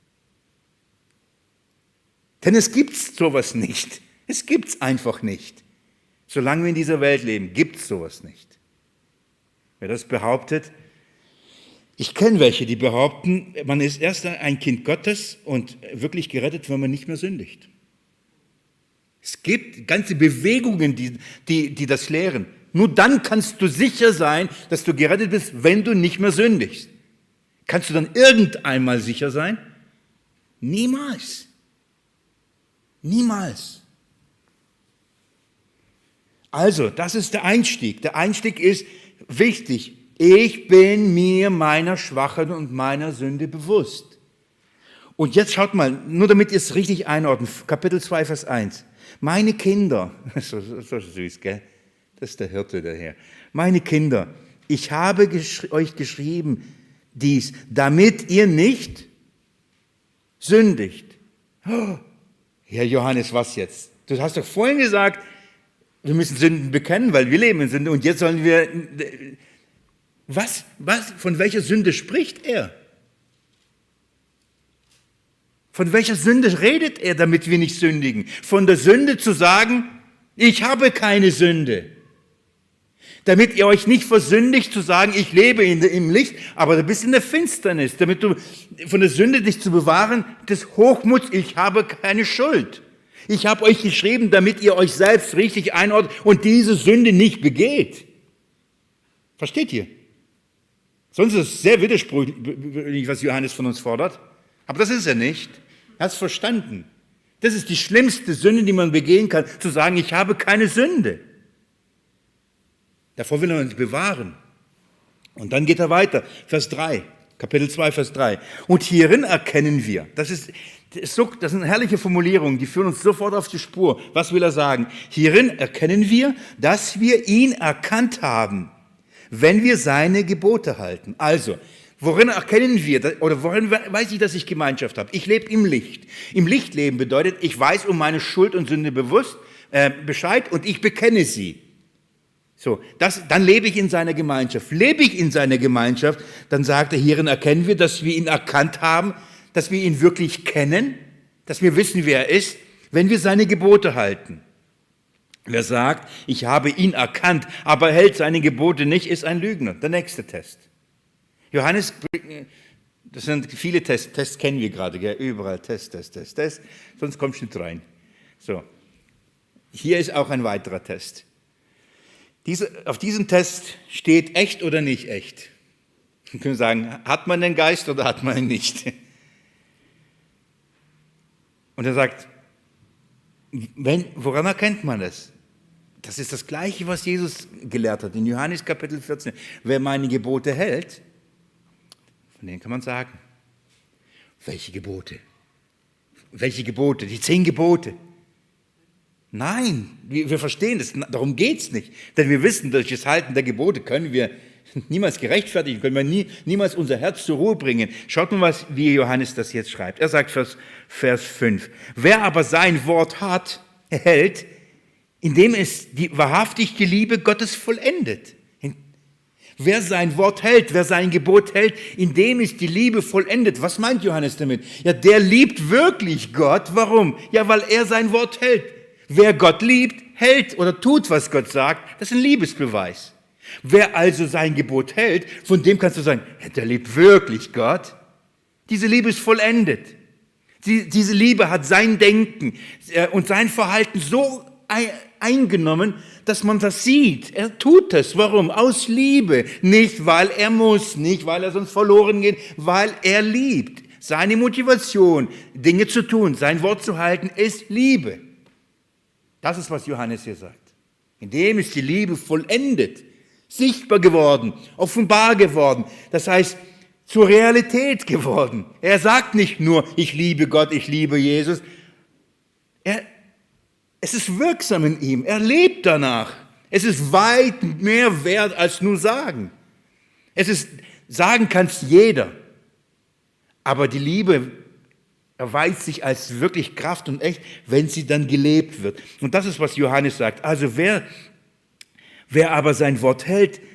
Speaker 1: Denn es gibt sowas nicht. Es gibt es einfach nicht. Solange wir in dieser Welt leben, gibt es sowas nicht. Wer das behauptet, ich kenne welche, die behaupten, man ist erst ein Kind Gottes und wirklich gerettet, wenn man nicht mehr sündigt. Es gibt ganze Bewegungen, die, die, die das lehren. Nur dann kannst du sicher sein, dass du gerettet bist, wenn du nicht mehr sündigst. Kannst du dann irgendeinmal sicher sein? Niemals. Niemals. Also, das ist der Einstieg. Der Einstieg ist wichtig. Ich bin mir meiner Schwachheit und meiner Sünde bewusst. Und jetzt schaut mal, nur damit ihr es richtig einordnet, Kapitel zwei, Vers eins. Meine Kinder, so, so süß, gell? Das ist der Hirte daher. Meine Kinder, ich habe gesch- euch geschrieben dies, damit ihr nicht sündigt. Oh, Herr Johannes, was jetzt? Du hast doch vorhin gesagt, wir müssen Sünden bekennen, weil wir leben in Sünde. Und jetzt sollen wir... Was, was, von welcher Sünde spricht er? Von welcher Sünde redet er, damit wir nicht sündigen? Von der Sünde zu sagen, ich habe keine Sünde. Damit ihr euch nicht versündigt, zu sagen, ich lebe in, im Licht, aber du bist in der Finsternis. Damit du von der Sünde dich zu bewahren, des Hochmuts, ich habe keine Schuld. Ich habe euch geschrieben, damit ihr euch selbst richtig einordnet und diese Sünde nicht begeht. Versteht ihr? Sonst ist es sehr widersprüchlich, was Johannes von uns fordert. Aber das ist er nicht. Er hat es verstanden. Das ist die schlimmste Sünde, die man begehen kann, zu sagen, ich habe keine Sünde. Davor will er uns bewahren. Und dann geht er weiter. Vers drei, Kapitel zwei, Vers drei. Und hierin erkennen wir, das ist, das ist, so, das sind herrliche Formulierungen, die führen uns sofort auf die Spur. Was will er sagen? Hierin erkennen wir, dass wir ihn erkannt haben, wenn wir seine Gebote halten. Also, worin erkennen wir, oder worin weiß ich, dass ich Gemeinschaft habe? Ich lebe im Licht. Im Licht leben bedeutet, ich weiß um meine Schuld und Sünde bewusst, äh, Bescheid und ich bekenne sie. So, das, dann lebe ich in seiner Gemeinschaft. Lebe ich in seiner Gemeinschaft, dann sagt er, hierin erkennen wir, dass wir ihn erkannt haben, dass wir ihn wirklich kennen, dass wir wissen, wer er ist, wenn wir seine Gebote halten. Wer sagt, ich habe ihn erkannt, aber hält seine Gebote nicht, ist ein Lügner. Der nächste Test. Johannes, das sind viele Tests, Tests kennen wir gerade, gell? Überall Test, Test, Test, Test, sonst kommst du nicht rein. So, hier ist auch ein weiterer Test. Diese, auf diesem Test steht echt oder nicht echt. Wir können sagen, hat man den Geist oder hat man ihn nicht? Und er sagt, wenn, woran erkennt man das? Das ist das Gleiche, was Jesus gelehrt hat in Johannes Kapitel vierzehn. Wer meine Gebote hält, von denen kann man sagen, welche Gebote? Welche Gebote? Die zehn Gebote. Nein, wir, wir verstehen das, darum geht es nicht. Denn wir wissen, durch das Halten der Gebote können wir niemals gerechtfertigen, können wir nie, niemals unser Herz zur Ruhe bringen. Schaut mal, was, wie Johannes das jetzt schreibt. Er sagt Vers, Vers fünf, wer aber sein Wort hat, hält, indem es die wahrhaftige Liebe Gottes vollendet. Wer sein Wort hält, wer sein Gebot hält, indem ist die Liebe vollendet. Was meint Johannes damit? Ja, der liebt wirklich Gott. Warum? Ja, weil er sein Wort hält. Wer Gott liebt, hält oder tut, was Gott sagt, das ist ein Liebesbeweis. Wer also sein Gebot hält, von dem kannst du sagen, ja, der liebt wirklich Gott. Diese Liebe ist vollendet. Die, diese Liebe hat sein Denken und sein Verhalten so eingenommen, dass man das sieht. Er tut es. Warum? Aus Liebe. Nicht, weil er muss, nicht, weil er sonst verloren geht, weil er liebt. Seine Motivation, Dinge zu tun, sein Wort zu halten, ist Liebe. Das ist, was Johannes hier sagt. In dem ist die Liebe vollendet, sichtbar geworden, offenbar geworden. Das heißt, zur Realität geworden. Er sagt nicht nur, ich liebe Gott, ich liebe Jesus. Er, es ist wirksam in ihm. Er lebt danach. Es ist weit mehr wert als nur sagen. Es ist, sagen kann es jeder. Aber die Liebe erweist sich als wirklich Kraft und echt, wenn sie dann gelebt wird. Und das ist, was Johannes sagt. Also wer, wer aber sein Wort hält,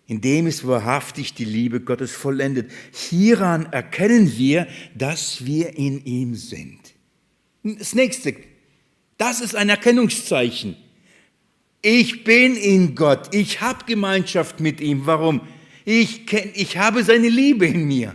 Speaker 1: In dem ist wahrhaftig die Liebe Gottes vollendet. Hieran erkennen wir, dass wir in ihm sind. Das nächste, das ist ein Erkennungszeichen. Ich bin in Gott, ich habe Gemeinschaft mit ihm. Warum? Ich, kenn, ich habe seine Liebe in mir.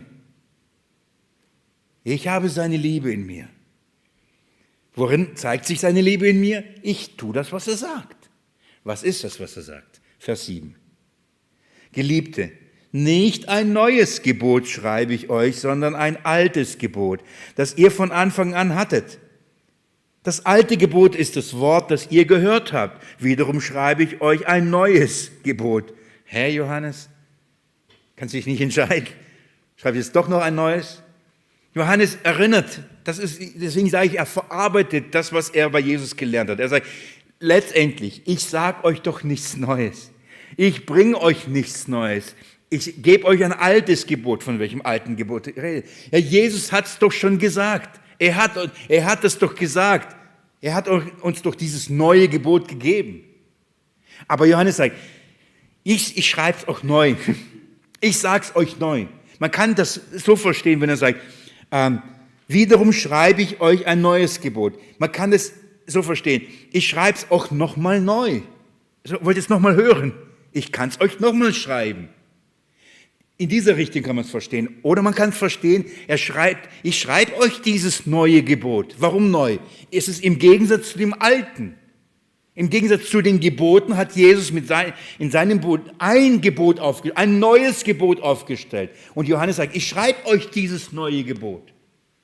Speaker 1: Ich habe seine Liebe in mir. Worin zeigt sich seine Liebe in mir? Ich tue das, was er sagt. Was ist das, was er sagt? Vers sieben. Geliebte, nicht ein neues Gebot schreibe ich euch, sondern ein altes Gebot, das ihr von Anfang an hattet. Das alte Gebot ist das Wort, das ihr gehört habt. Wiederum schreibe ich euch ein neues Gebot. Herr Johannes, kannst du dich nicht entscheiden? Schreibe ich jetzt doch noch ein neues? Johannes erinnert, das ist, deswegen sage ich, er verarbeitet das, was er bei Jesus gelernt hat. Er sagt, letztendlich, ich sage euch doch nichts Neues. Ich bringe euch nichts Neues. Ich gebe euch ein altes Gebot. Von welchem alten Gebot redet? Ja, Jesus hat es doch schon gesagt. Er hat, er hat es doch gesagt. Er hat uns doch dieses neue Gebot gegeben. Aber Johannes sagt, ich, ich schreibe es auch neu. Ich sage es euch neu. Man kann das so verstehen, wenn er sagt, ähm, wiederum schreibe ich euch ein neues Gebot. Man kann das so verstehen. Ich schreibe es auch nochmal neu. So, wollt ihr es nochmal hören? Ich kann es euch nochmal schreiben. In dieser Richtung kann man es verstehen. Oder man kann es verstehen, er schreibt, ich schreibe euch dieses neue Gebot. Warum neu? Es ist im Gegensatz zu dem alten. Im Gegensatz zu den Geboten hat Jesus mit sein, in seinem Buch ein Gebot aufgestellt, ein neues Gebot aufgestellt. Und Johannes sagt, ich schreibe euch dieses neue Gebot.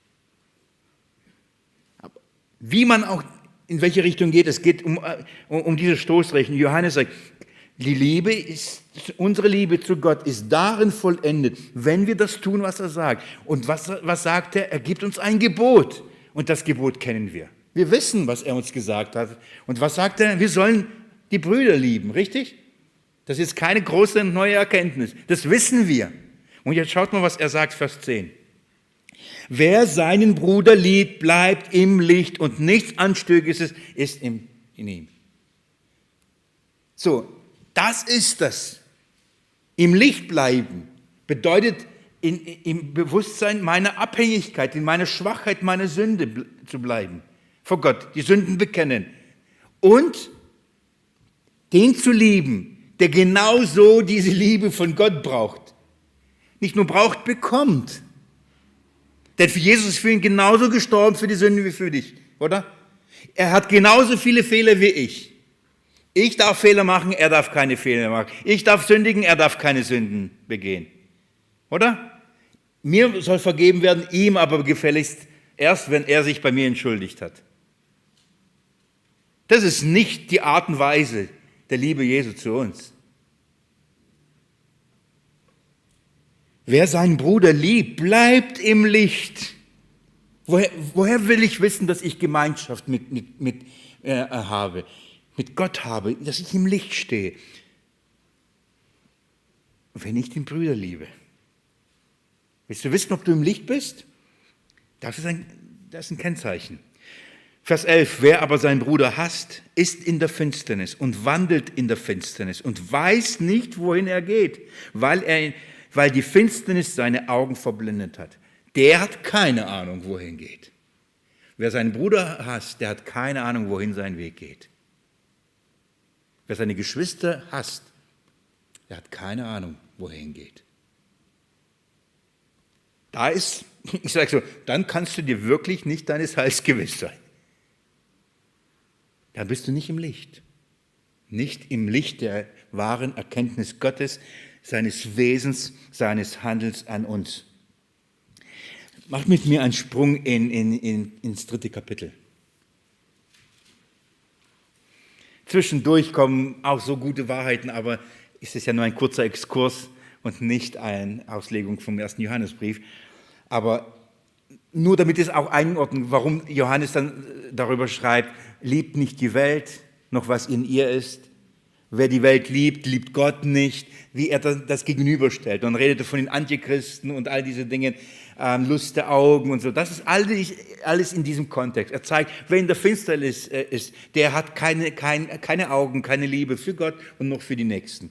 Speaker 1: Wie man auch, in welche Richtung geht, es geht um, um, um diese Stoßrechnung. Johannes sagt, die Liebe ist, unsere Liebe zu Gott ist darin vollendet, wenn wir das tun, was er sagt. Und was, was sagt er? Er gibt uns ein Gebot. Und das Gebot kennen wir. Wir wissen, was er uns gesagt hat. Und was sagt er? Wir sollen die Brüder lieben, richtig? Das ist keine große neue Erkenntnis. Das wissen wir. Und jetzt schaut mal, was er sagt, Vers zehn. Wer seinen Bruder liebt, bleibt im Licht und nichts Anstößiges ist in ihm. So, das ist das. Im Licht bleiben bedeutet in, im Bewusstsein meiner Abhängigkeit, in meiner Schwachheit, meiner Sünde bl- zu bleiben. Vor Gott, die Sünden bekennen. Und den zu lieben, der genauso diese Liebe von Gott braucht. Nicht nur braucht, bekommt. Denn für Jesus ist für ihn genauso gestorben für die Sünden wie für dich, oder? Er hat genauso viele Fehler wie ich. Ich darf Fehler machen, er darf keine Fehler machen. Ich darf sündigen, er darf keine Sünden begehen. Oder? Mir soll vergeben werden, ihm aber gefälligst erst, wenn er sich bei mir entschuldigt hat. Das ist nicht die Art und Weise der Liebe Jesu zu uns. Wer seinen Bruder liebt, bleibt im Licht. Woher, woher will ich wissen, dass ich Gemeinschaft mit, mit, mit äh, habe, mit Gott habe, dass ich im Licht stehe? Wenn ich den Bruder liebe. Willst du wissen, ob du im Licht bist? Das ist ein, das ist ein Kennzeichen. Vers elf, wer aber seinen Bruder hasst, ist in der Finsternis und wandelt in der Finsternis und weiß nicht, wohin er geht, weil, er, weil die Finsternis seine Augen verblindet hat. Der hat keine Ahnung, wohin geht. Wer seinen Bruder hasst, der hat keine Ahnung, wohin sein Weg geht. Wer seine Geschwister hasst, der hat keine Ahnung, wohin geht. Da ist, ich sage so, dann kannst du dir wirklich nicht deines Heils gewiss sein. Dann bist du nicht im Licht. Nicht im Licht der wahren Erkenntnis Gottes, seines Wesens, seines Handelns an uns. Macht mit mir einen Sprung in, in, in, ins dritte Kapitel. Zwischendurch kommen auch so gute Wahrheiten, aber es ist ja nur ein kurzer Exkurs und nicht eine Auslegung vom ersten Johannesbrief. Aber nur damit es auch einordnen, warum Johannes dann darüber schreibt, liebt nicht die Welt, noch was in ihr ist. Wer die Welt liebt, liebt Gott nicht, wie er das gegenüberstellt. Und redet von den Antichristen und all diese Dinge, ähm, Lust der Augen und so. Das ist alles, alles in diesem Kontext. Er zeigt, wer in der Finsternis ist, der hat keine, kein, keine Augen, keine Liebe für Gott und noch für die Nächsten.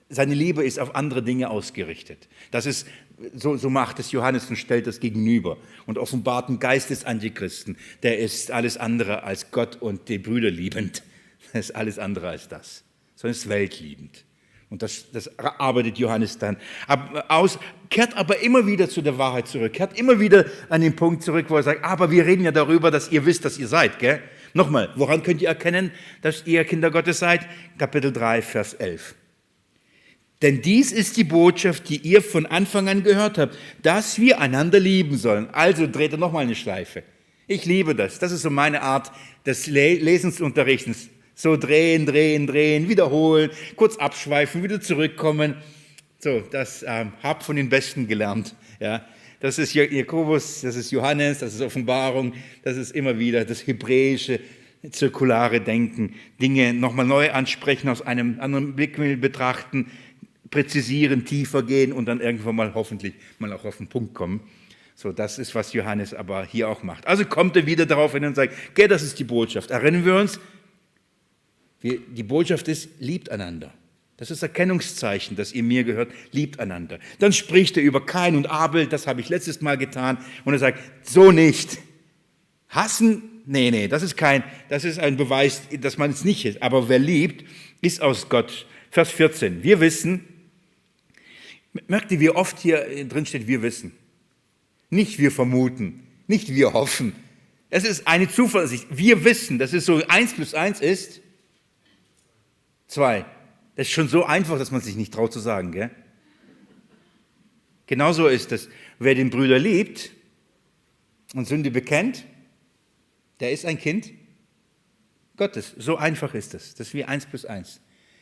Speaker 1: seine Liebe ist auf andere Dinge ausgerichtet. Das ist, so, so macht es Johannes und stellt das gegenüber und offenbart einen Geist des Antichristen. Der ist alles andere als Gott und die Brüder liebend. Der ist alles andere als das, sondern ist weltliebend. Und das, das arbeitet Johannes dann aus, kehrt aber immer wieder zu der Wahrheit zurück, kehrt immer wieder an den Punkt zurück, wo er sagt, aber wir reden ja darüber, dass ihr wisst, dass ihr seid. Gell? Nochmal, woran könnt ihr erkennen, dass ihr Kinder Gottes seid? Kapitel drei, Vers elf. Denn dies ist die Botschaft, die ihr von Anfang an gehört habt, dass wir einander lieben sollen. Also dreht er nochmal eine Schleife. Ich liebe das. Das ist so meine Art des Lesens und Unterrichtens. So drehen, drehen, drehen, wiederholen, kurz abschweifen, wieder zurückkommen. So, das ähm, hab von den Besten gelernt. Ja, das ist Jakobus, das ist Johannes, das ist Offenbarung, das ist immer wieder das hebräische, zirkulare Denken. Dinge nochmal neu ansprechen, aus einem anderen Blickwinkel betrachten, präzisieren, tiefer gehen und dann irgendwann mal hoffentlich mal auch auf den Punkt kommen. So, das ist, was Johannes aber hier auch macht. Also kommt er wieder darauf hin und sagt, okay, das ist die Botschaft. Erinnern wir uns, die Botschaft ist, liebt einander. Das ist Erkennungszeichen, dass ihr mir gehört, liebt einander. Dann spricht er über Kain und Abel, das habe ich letztes Mal getan. Und er sagt, so nicht. Hassen? Nee, nee, das ist kein, das ist ein Beweis, dass man es nicht ist. Aber wer liebt, ist aus Gott. Vers vierzehn. Wir wissen, merkt ihr, wie oft hier drin steht, wir wissen. Nicht wir vermuten, nicht wir hoffen. Es ist eine Zuversicht. Wir wissen, dass es so eins plus eins ist zwei. Das ist schon so einfach, dass man sich nicht traut zu sagen, gell? Genauso ist es. Wer den Bruder liebt und Sünde bekennt, der ist ein Kind Gottes. So einfach ist es. Das ist wie eins plus eins.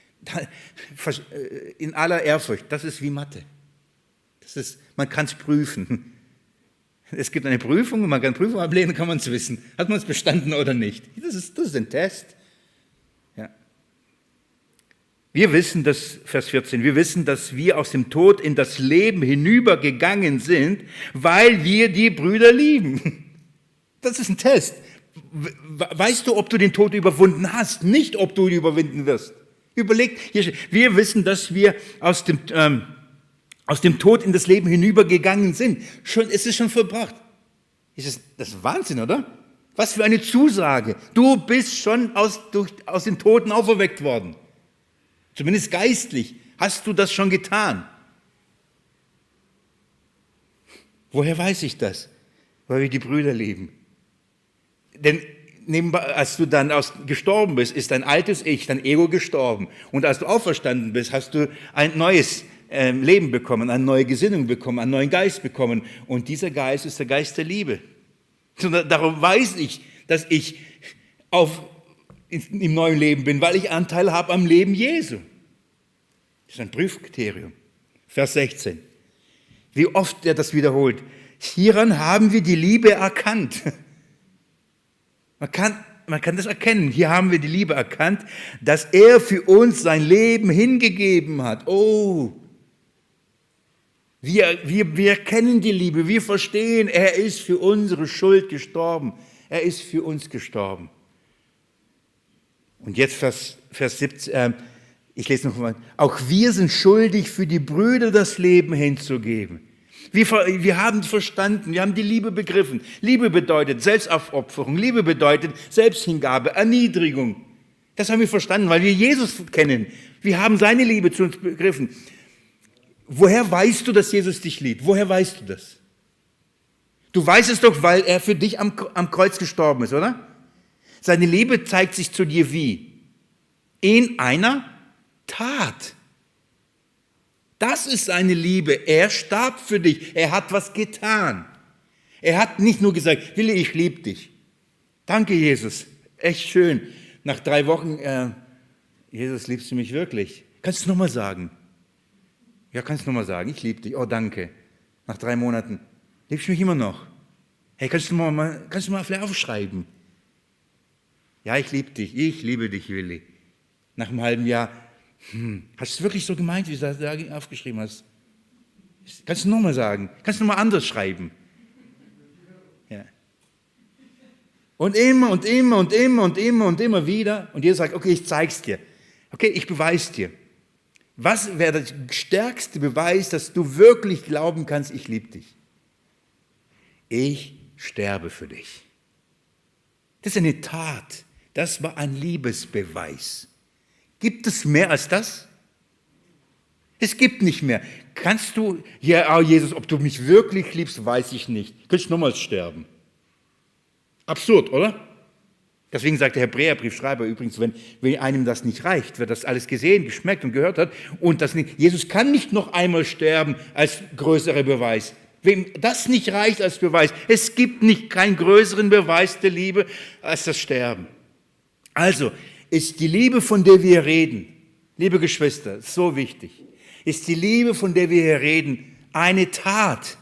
Speaker 1: In aller Ehrfurcht, das ist wie Mathe. Das ist, man kann es prüfen. Es gibt eine Prüfung und man kann Prüfung ablehnen, kann man es wissen. Hat man es bestanden oder nicht? Das ist, das ist ein Test. Ja. Wir wissen, dass, Vers vierzehn, wir wissen, dass wir aus dem Tod in das Leben hinübergegangen sind, weil wir die Brüder lieben. Das ist ein Test. Weißt du, ob du den Tod überwunden hast? Nicht, ob du ihn überwinden wirst. Überlegt, hier steht, wir wissen, dass wir aus dem, ähm, aus dem Tod in das Leben hinübergegangen sind. Schon, es ist schon vollbracht. Das ist, das ist Wahnsinn, oder? Was für eine Zusage. Du bist schon aus, durch, aus den Toten auferweckt worden. Zumindest geistlich hast du das schon getan. Woher weiß ich das? Weil wir die Brüder lieben. Denn nebenbei, als du dann aus, gestorben bist, ist dein altes Ich, dein Ego gestorben. Und als du auferstanden bist, hast du ein neues äh, Leben bekommen, eine neue Gesinnung bekommen, einen neuen Geist bekommen. Und dieser Geist ist der Geist der Liebe. Und darum weiß ich, dass ich auf im neuen Leben bin, weil ich Anteil habe am Leben Jesu. Das ist ein Prüfkriterium. Vers sechzehn. Wie oft er das wiederholt. Hieran haben wir die Liebe erkannt. Man kann, man kann das erkennen. Hier haben wir die Liebe erkannt, dass er für uns sein Leben hingegeben hat. Oh, wir, wir, wir kennen die Liebe, wir verstehen, er ist für unsere Schuld gestorben. Er ist für uns gestorben. Und jetzt Vers, Vers siebzehn, äh, ich lese noch mal. Auch wir sind schuldig, für die Brüder das Leben hinzugeben. Wir, wir haben verstanden, wir haben die Liebe begriffen. Liebe bedeutet Selbstaufopferung, Liebe bedeutet Selbsthingabe, Erniedrigung. Das haben wir verstanden, weil wir Jesus kennen. Wir haben seine Liebe zu uns begriffen. Woher weißt du, dass Jesus dich liebt? Woher weißt du das? Du weißt es doch, weil er für dich am, am Kreuz gestorben ist, oder? Seine Liebe zeigt sich zu dir wie? In einer Tat. Das ist seine Liebe. Er starb für dich. Er hat was getan. Er hat nicht nur gesagt, Willi, ich liebe dich. Danke, Jesus. Echt schön. Nach drei Wochen, äh, Jesus, liebst du mich wirklich? Kannst du es nochmal sagen? Ja, kannst du nochmal sagen. Ich liebe dich. Oh, danke. Nach drei Monaten. Liebst du mich immer noch? Hey, kannst du mal, kannst du mal vielleicht aufschreiben? Ja, ich liebe dich. Ich liebe dich, Willi. Nach einem halben Jahr. Hm, hast du es wirklich so gemeint, wie du das da aufgeschrieben hast? Kannst du nochmal sagen? Kannst du nochmal anders schreiben? Ja. Und immer und immer und immer und immer und immer wieder. Und Jesus sagt, okay, ich zeig's dir. Okay, ich beweise dir. Was wäre der stärkste Beweis, dass du wirklich glauben kannst, ich liebe dich? Ich sterbe für dich. Das ist eine Tat. Das war ein Liebesbeweis. Gibt es mehr als das? Es gibt nicht mehr. Kannst du, ja, oh Jesus, ob du mich wirklich liebst, weiß ich nicht. Du könntest nochmals sterben. Absurd, oder? Deswegen sagt der Hebräerbriefschreiber übrigens, wenn, wenn einem das nicht reicht, wer das alles gesehen, geschmeckt und gehört hat, und das nicht, Jesus kann nicht noch einmal sterben als größerer Beweis. Wem das nicht reicht als Beweis, es gibt nicht keinen größeren Beweis der Liebe als das Sterben. Also ist die Liebe, von der wir reden, liebe Geschwister, so wichtig, ist die Liebe, von der wir hier reden, eine Tat.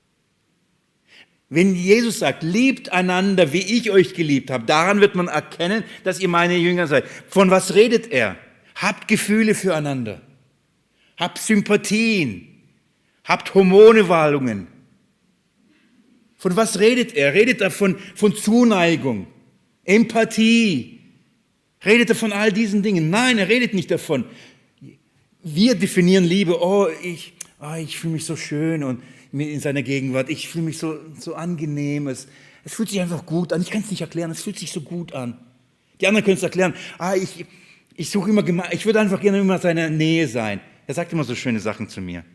Speaker 1: Wenn Jesus sagt, liebt einander, wie ich euch geliebt habe, daran wird man erkennen, dass ihr meine Jünger seid. Von was redet er? Habt Gefühle füreinander, habt Sympathien, habt Hormonewallungen. Von was redet er? Redet er von, von Zuneigung, Empathie? Redet er von all diesen Dingen? Nein, er redet nicht davon. Wir definieren Liebe, oh, ich, oh, ich fühle mich so schön und in seiner Gegenwart, ich fühle mich so, so angenehm, es, es fühlt sich einfach gut an, ich kann es nicht erklären, es fühlt sich so gut an. Die anderen können es erklären, ah, ich, ich suche immer, ich würde einfach gerne immer in seiner Nähe sein. Er sagt immer so schöne Sachen zu mir.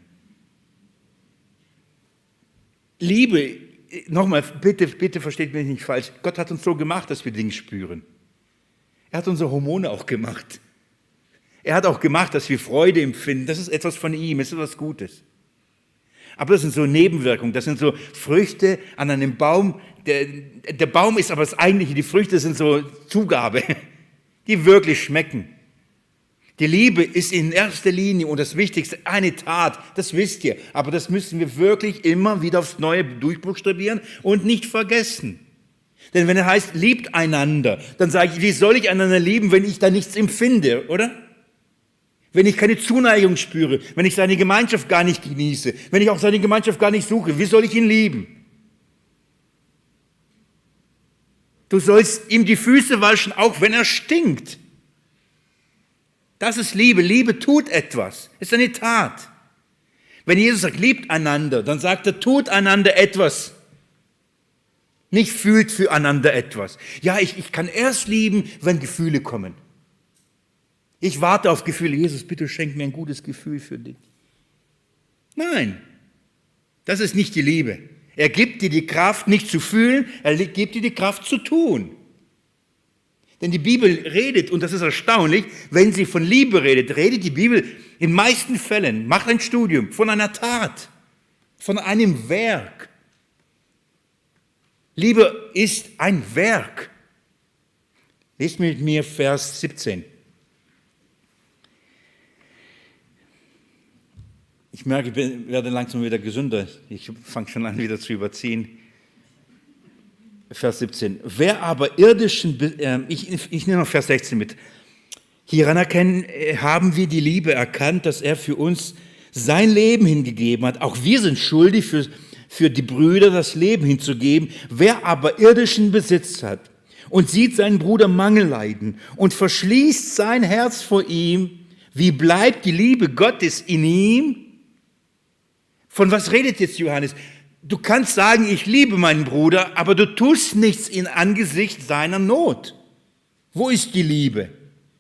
Speaker 1: Liebe, nochmal, bitte, bitte versteht mich nicht falsch, Gott hat uns so gemacht, dass wir Dinge spüren. Er hat unsere Hormone auch gemacht. Er hat auch gemacht, dass wir Freude empfinden. Das ist etwas von ihm, das ist etwas Gutes. Aber das sind so Nebenwirkungen, das sind so Früchte an einem Baum. Der, der Baum ist aber das Eigentliche, die Früchte sind so Zugabe, die wirklich schmecken. Die Liebe ist in erster Linie und das Wichtigste eine Tat, das wisst ihr. Aber das müssen wir wirklich immer wieder aufs Neue durchbuchstabieren und nicht vergessen. Denn wenn er heißt, liebt einander, dann sage ich, wie soll ich einander lieben, wenn ich da nichts empfinde, oder? Wenn ich keine Zuneigung spüre, wenn ich seine Gemeinschaft gar nicht genieße, wenn ich auch seine Gemeinschaft gar nicht suche, wie soll ich ihn lieben? Du sollst ihm die Füße waschen, auch wenn er stinkt. Das ist Liebe. Liebe tut etwas. Ist eine Tat. Wenn Jesus sagt, liebt einander, dann sagt er, tut einander etwas. Nicht fühlt füreinander etwas. Ja, ich, ich kann erst lieben, wenn Gefühle kommen. Ich warte auf Gefühle. Jesus, bitte schenk mir ein gutes Gefühl für dich. Nein, das ist nicht die Liebe. Er gibt dir die Kraft, nicht zu fühlen, er gibt dir die Kraft zu tun. Denn die Bibel redet, und das ist erstaunlich, wenn sie von Liebe redet, redet die Bibel in meisten Fällen, macht ein Studium, von einer Tat, von einem Werk. Liebe ist ein Werk. Lest mit mir Vers siebzehn. Ich merke, ich werde langsam wieder gesünder. Ich fange schon an, wieder zu überziehen. Vers siebzehn. Wer aber irdischen, äh, ich, ich nehme noch Vers sechzehn mit. Hieran erkennen, haben wir die Liebe erkannt, dass er für uns sein Leben hingegeben hat. Auch wir sind schuldig, für, für die Brüder das Leben hinzugeben. Wer aber irdischen Besitz hat und sieht seinen Bruder Mangel leiden und verschließt sein Herz vor ihm, wie bleibt die Liebe Gottes in ihm? Von was redet jetzt Johannes? Du kannst sagen, ich liebe meinen Bruder, aber du tust nichts in Angesicht seiner Not. Wo ist die Liebe?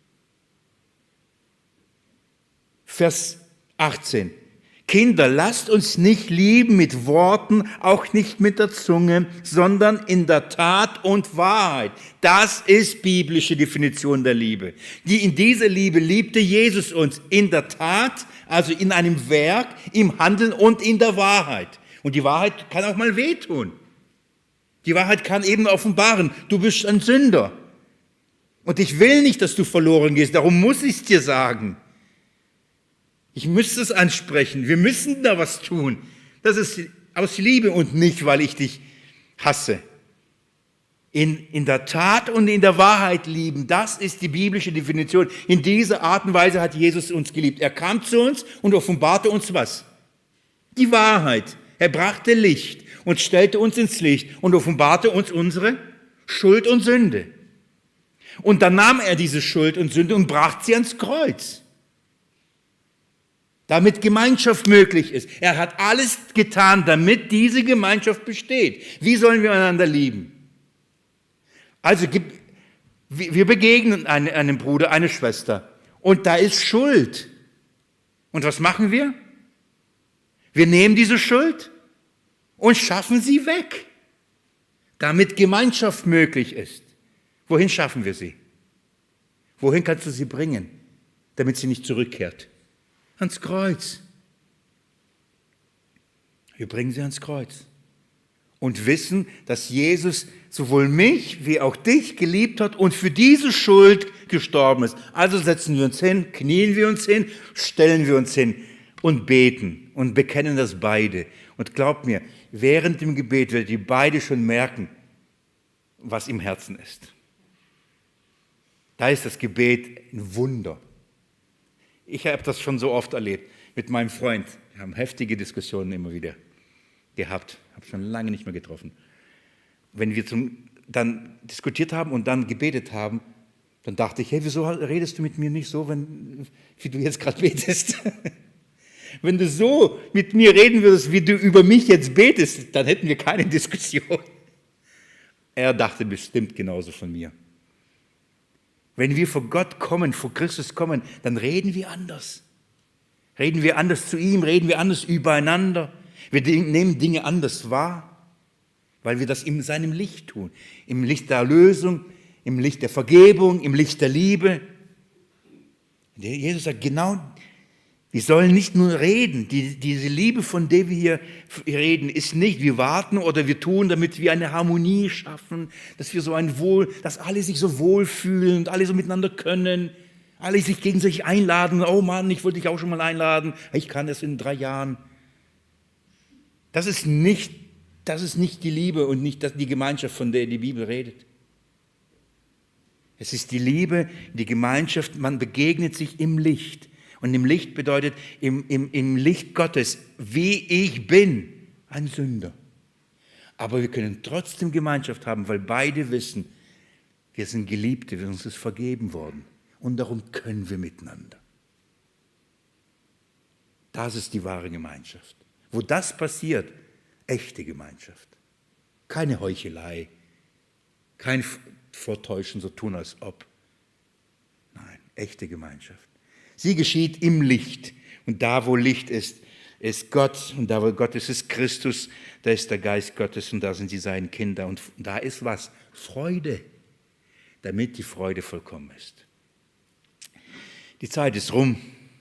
Speaker 1: Vers achtzehn. Kinder, lasst uns nicht lieben mit Worten, auch nicht mit der Zunge, sondern in der Tat und Wahrheit. Das ist biblische Definition der Liebe. Die in dieser Liebe liebte Jesus uns in der Tat, also in einem Werk, im Handeln und in der Wahrheit. Und die Wahrheit kann auch mal wehtun. Die Wahrheit kann eben offenbaren, du bist ein Sünder. Und ich will nicht, dass du verloren gehst, darum muss ich es dir sagen. Ich müsste es ansprechen, wir müssen da was tun. Das ist aus Liebe und nicht, weil ich dich hasse. In, in der Tat und in der Wahrheit lieben, das ist die biblische Definition. In dieser Art und Weise hat Jesus uns geliebt. Er kam zu uns und offenbarte uns was? Die Wahrheit. Er brachte Licht und stellte uns ins Licht und offenbarte uns unsere Schuld und Sünde. Und dann nahm er diese Schuld und Sünde und brachte sie ans Kreuz. damit Gemeinschaft möglich ist. Er hat alles getan, damit diese Gemeinschaft besteht. Wie sollen wir einander lieben? Also wir begegnen einem Bruder, einer Schwester und da ist Schuld. Und was machen wir? Wir nehmen diese Schuld und schaffen sie weg, damit Gemeinschaft möglich ist. Wohin schaffen wir sie? Wohin kannst du sie bringen, damit sie nicht zurückkehrt? Ans Kreuz. Wir bringen sie ans Kreuz und wissen, dass Jesus sowohl mich wie auch dich geliebt hat und für diese Schuld gestorben ist. Also setzen wir uns hin, knien wir uns hin, stellen wir uns hin und beten und bekennen das beide. Und glaubt mir, während dem Gebet werdet ihr beide schon merken, was im Herzen ist. Da ist das Gebet ein Wunder. Ich habe das schon so oft erlebt mit meinem Freund. Wir haben heftige Diskussionen immer wieder gehabt. Ich habe schon lange nicht mehr getroffen. Wenn wir zum, dann diskutiert haben und dann gebetet haben, dann dachte ich, hey, wieso redest du mit mir nicht so, wenn, wie du jetzt gerade betest? Wenn du so mit mir reden würdest, wie du über mich jetzt betest, dann hätten wir keine Diskussion. Er dachte bestimmt genauso von mir. Wenn wir vor Gott kommen, vor Christus kommen, dann reden wir anders. Reden wir anders zu ihm, reden wir anders übereinander. Wir nehmen Dinge anders wahr, weil wir das in seinem Licht tun. Im Licht der Erlösung, im Licht der Vergebung, im Licht der Liebe. Jesus sagt genau, wir sollen nicht nur reden. Die, diese Liebe, von der wir hier reden, ist nicht, wir warten oder wir tun, damit wir eine Harmonie schaffen, dass wir so ein Wohl, dass alle sich so wohlfühlen und alle so miteinander können, alle sich gegenseitig einladen. Oh Mann, ich wollte dich auch schon mal einladen. Ich kann das in drei Jahren. Das ist nicht, das ist nicht die Liebe und nicht die Gemeinschaft, von der die Bibel redet. Es ist die Liebe, die Gemeinschaft, man begegnet sich im Licht. Und im Licht bedeutet, im, im, im Licht Gottes, wie ich bin, ein Sünder. Aber wir können trotzdem Gemeinschaft haben, weil beide wissen, wir sind Geliebte, uns ist vergeben worden. Und darum können wir miteinander. Das ist die wahre Gemeinschaft. Wo das passiert, echte Gemeinschaft. Keine Heuchelei, kein Vortäuschen, so tun als ob. Nein, echte Gemeinschaft. Sie geschieht im Licht. Und da, wo Licht ist, ist Gott. Und da, wo Gott ist, ist Christus. Da ist der Geist Gottes und da sind sie seine Kinder. Und da ist was? Freude. Damit die Freude vollkommen ist. Die Zeit ist rum.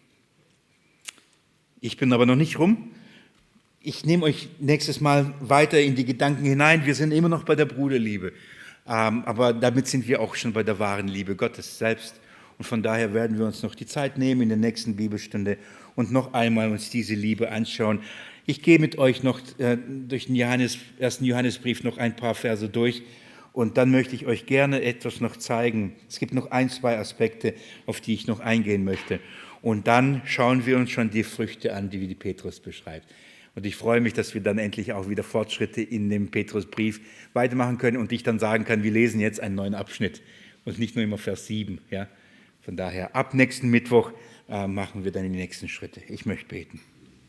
Speaker 1: Ich bin aber noch nicht rum. Ich nehme euch nächstes Mal weiter in die Gedanken hinein. Wir sind immer noch bei der Bruderliebe. Aber damit sind wir auch schon bei der wahren Liebe Gottes selbst. Und von daher werden wir uns noch die Zeit nehmen in der nächsten Bibelstunde und noch einmal uns diese Liebe anschauen. Ich gehe mit euch noch äh, durch den Johannes, ersten Johannesbrief noch ein paar Verse durch und dann möchte ich euch gerne etwas noch zeigen. Es gibt noch ein, zwei Aspekte, auf die ich noch eingehen möchte. Und dann schauen wir uns schon die Früchte an, die wie die Petrus beschreibt. Und ich freue mich, dass wir dann endlich auch wieder Fortschritte in dem Petrusbrief weitermachen können und ich dann sagen kann, wir lesen jetzt einen neuen Abschnitt und nicht nur immer Vers sieben, ja. Von daher, ab nächsten Mittwoch äh, machen wir dann die nächsten Schritte. Ich möchte beten.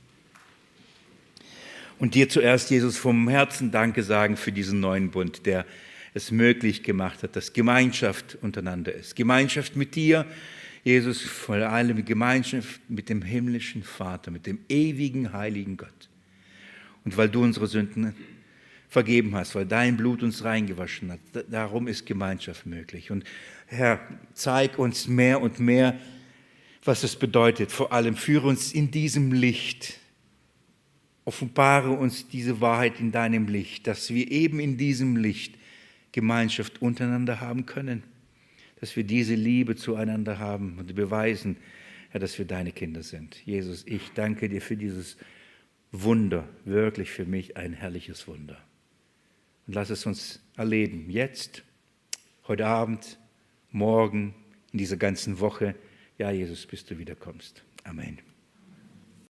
Speaker 1: Und dir zuerst, Jesus, vom Herzen Danke sagen für diesen neuen Bund, der es möglich gemacht hat, dass Gemeinschaft untereinander ist. Gemeinschaft mit dir, Jesus, vor allem Gemeinschaft mit dem himmlischen Vater, mit dem ewigen, heiligen Gott. Und weil du unsere Sünden vergeben hast, weil dein Blut uns reingewaschen hat, darum ist Gemeinschaft möglich. Und Herr, zeig uns mehr und mehr, was es bedeutet. Vor allem führe uns in diesem Licht. Offenbare uns diese Wahrheit in deinem Licht, dass wir eben in diesem Licht Gemeinschaft untereinander haben können. Dass wir diese Liebe zueinander haben und beweisen, Herr, dass wir deine Kinder sind. Jesus, ich danke dir für dieses Wunder, wirklich für mich ein herrliches Wunder. Und lass es uns erleben, jetzt, heute Abend, morgen, in dieser ganzen Woche. Ja, Jesus, bis du wiederkommst. Amen.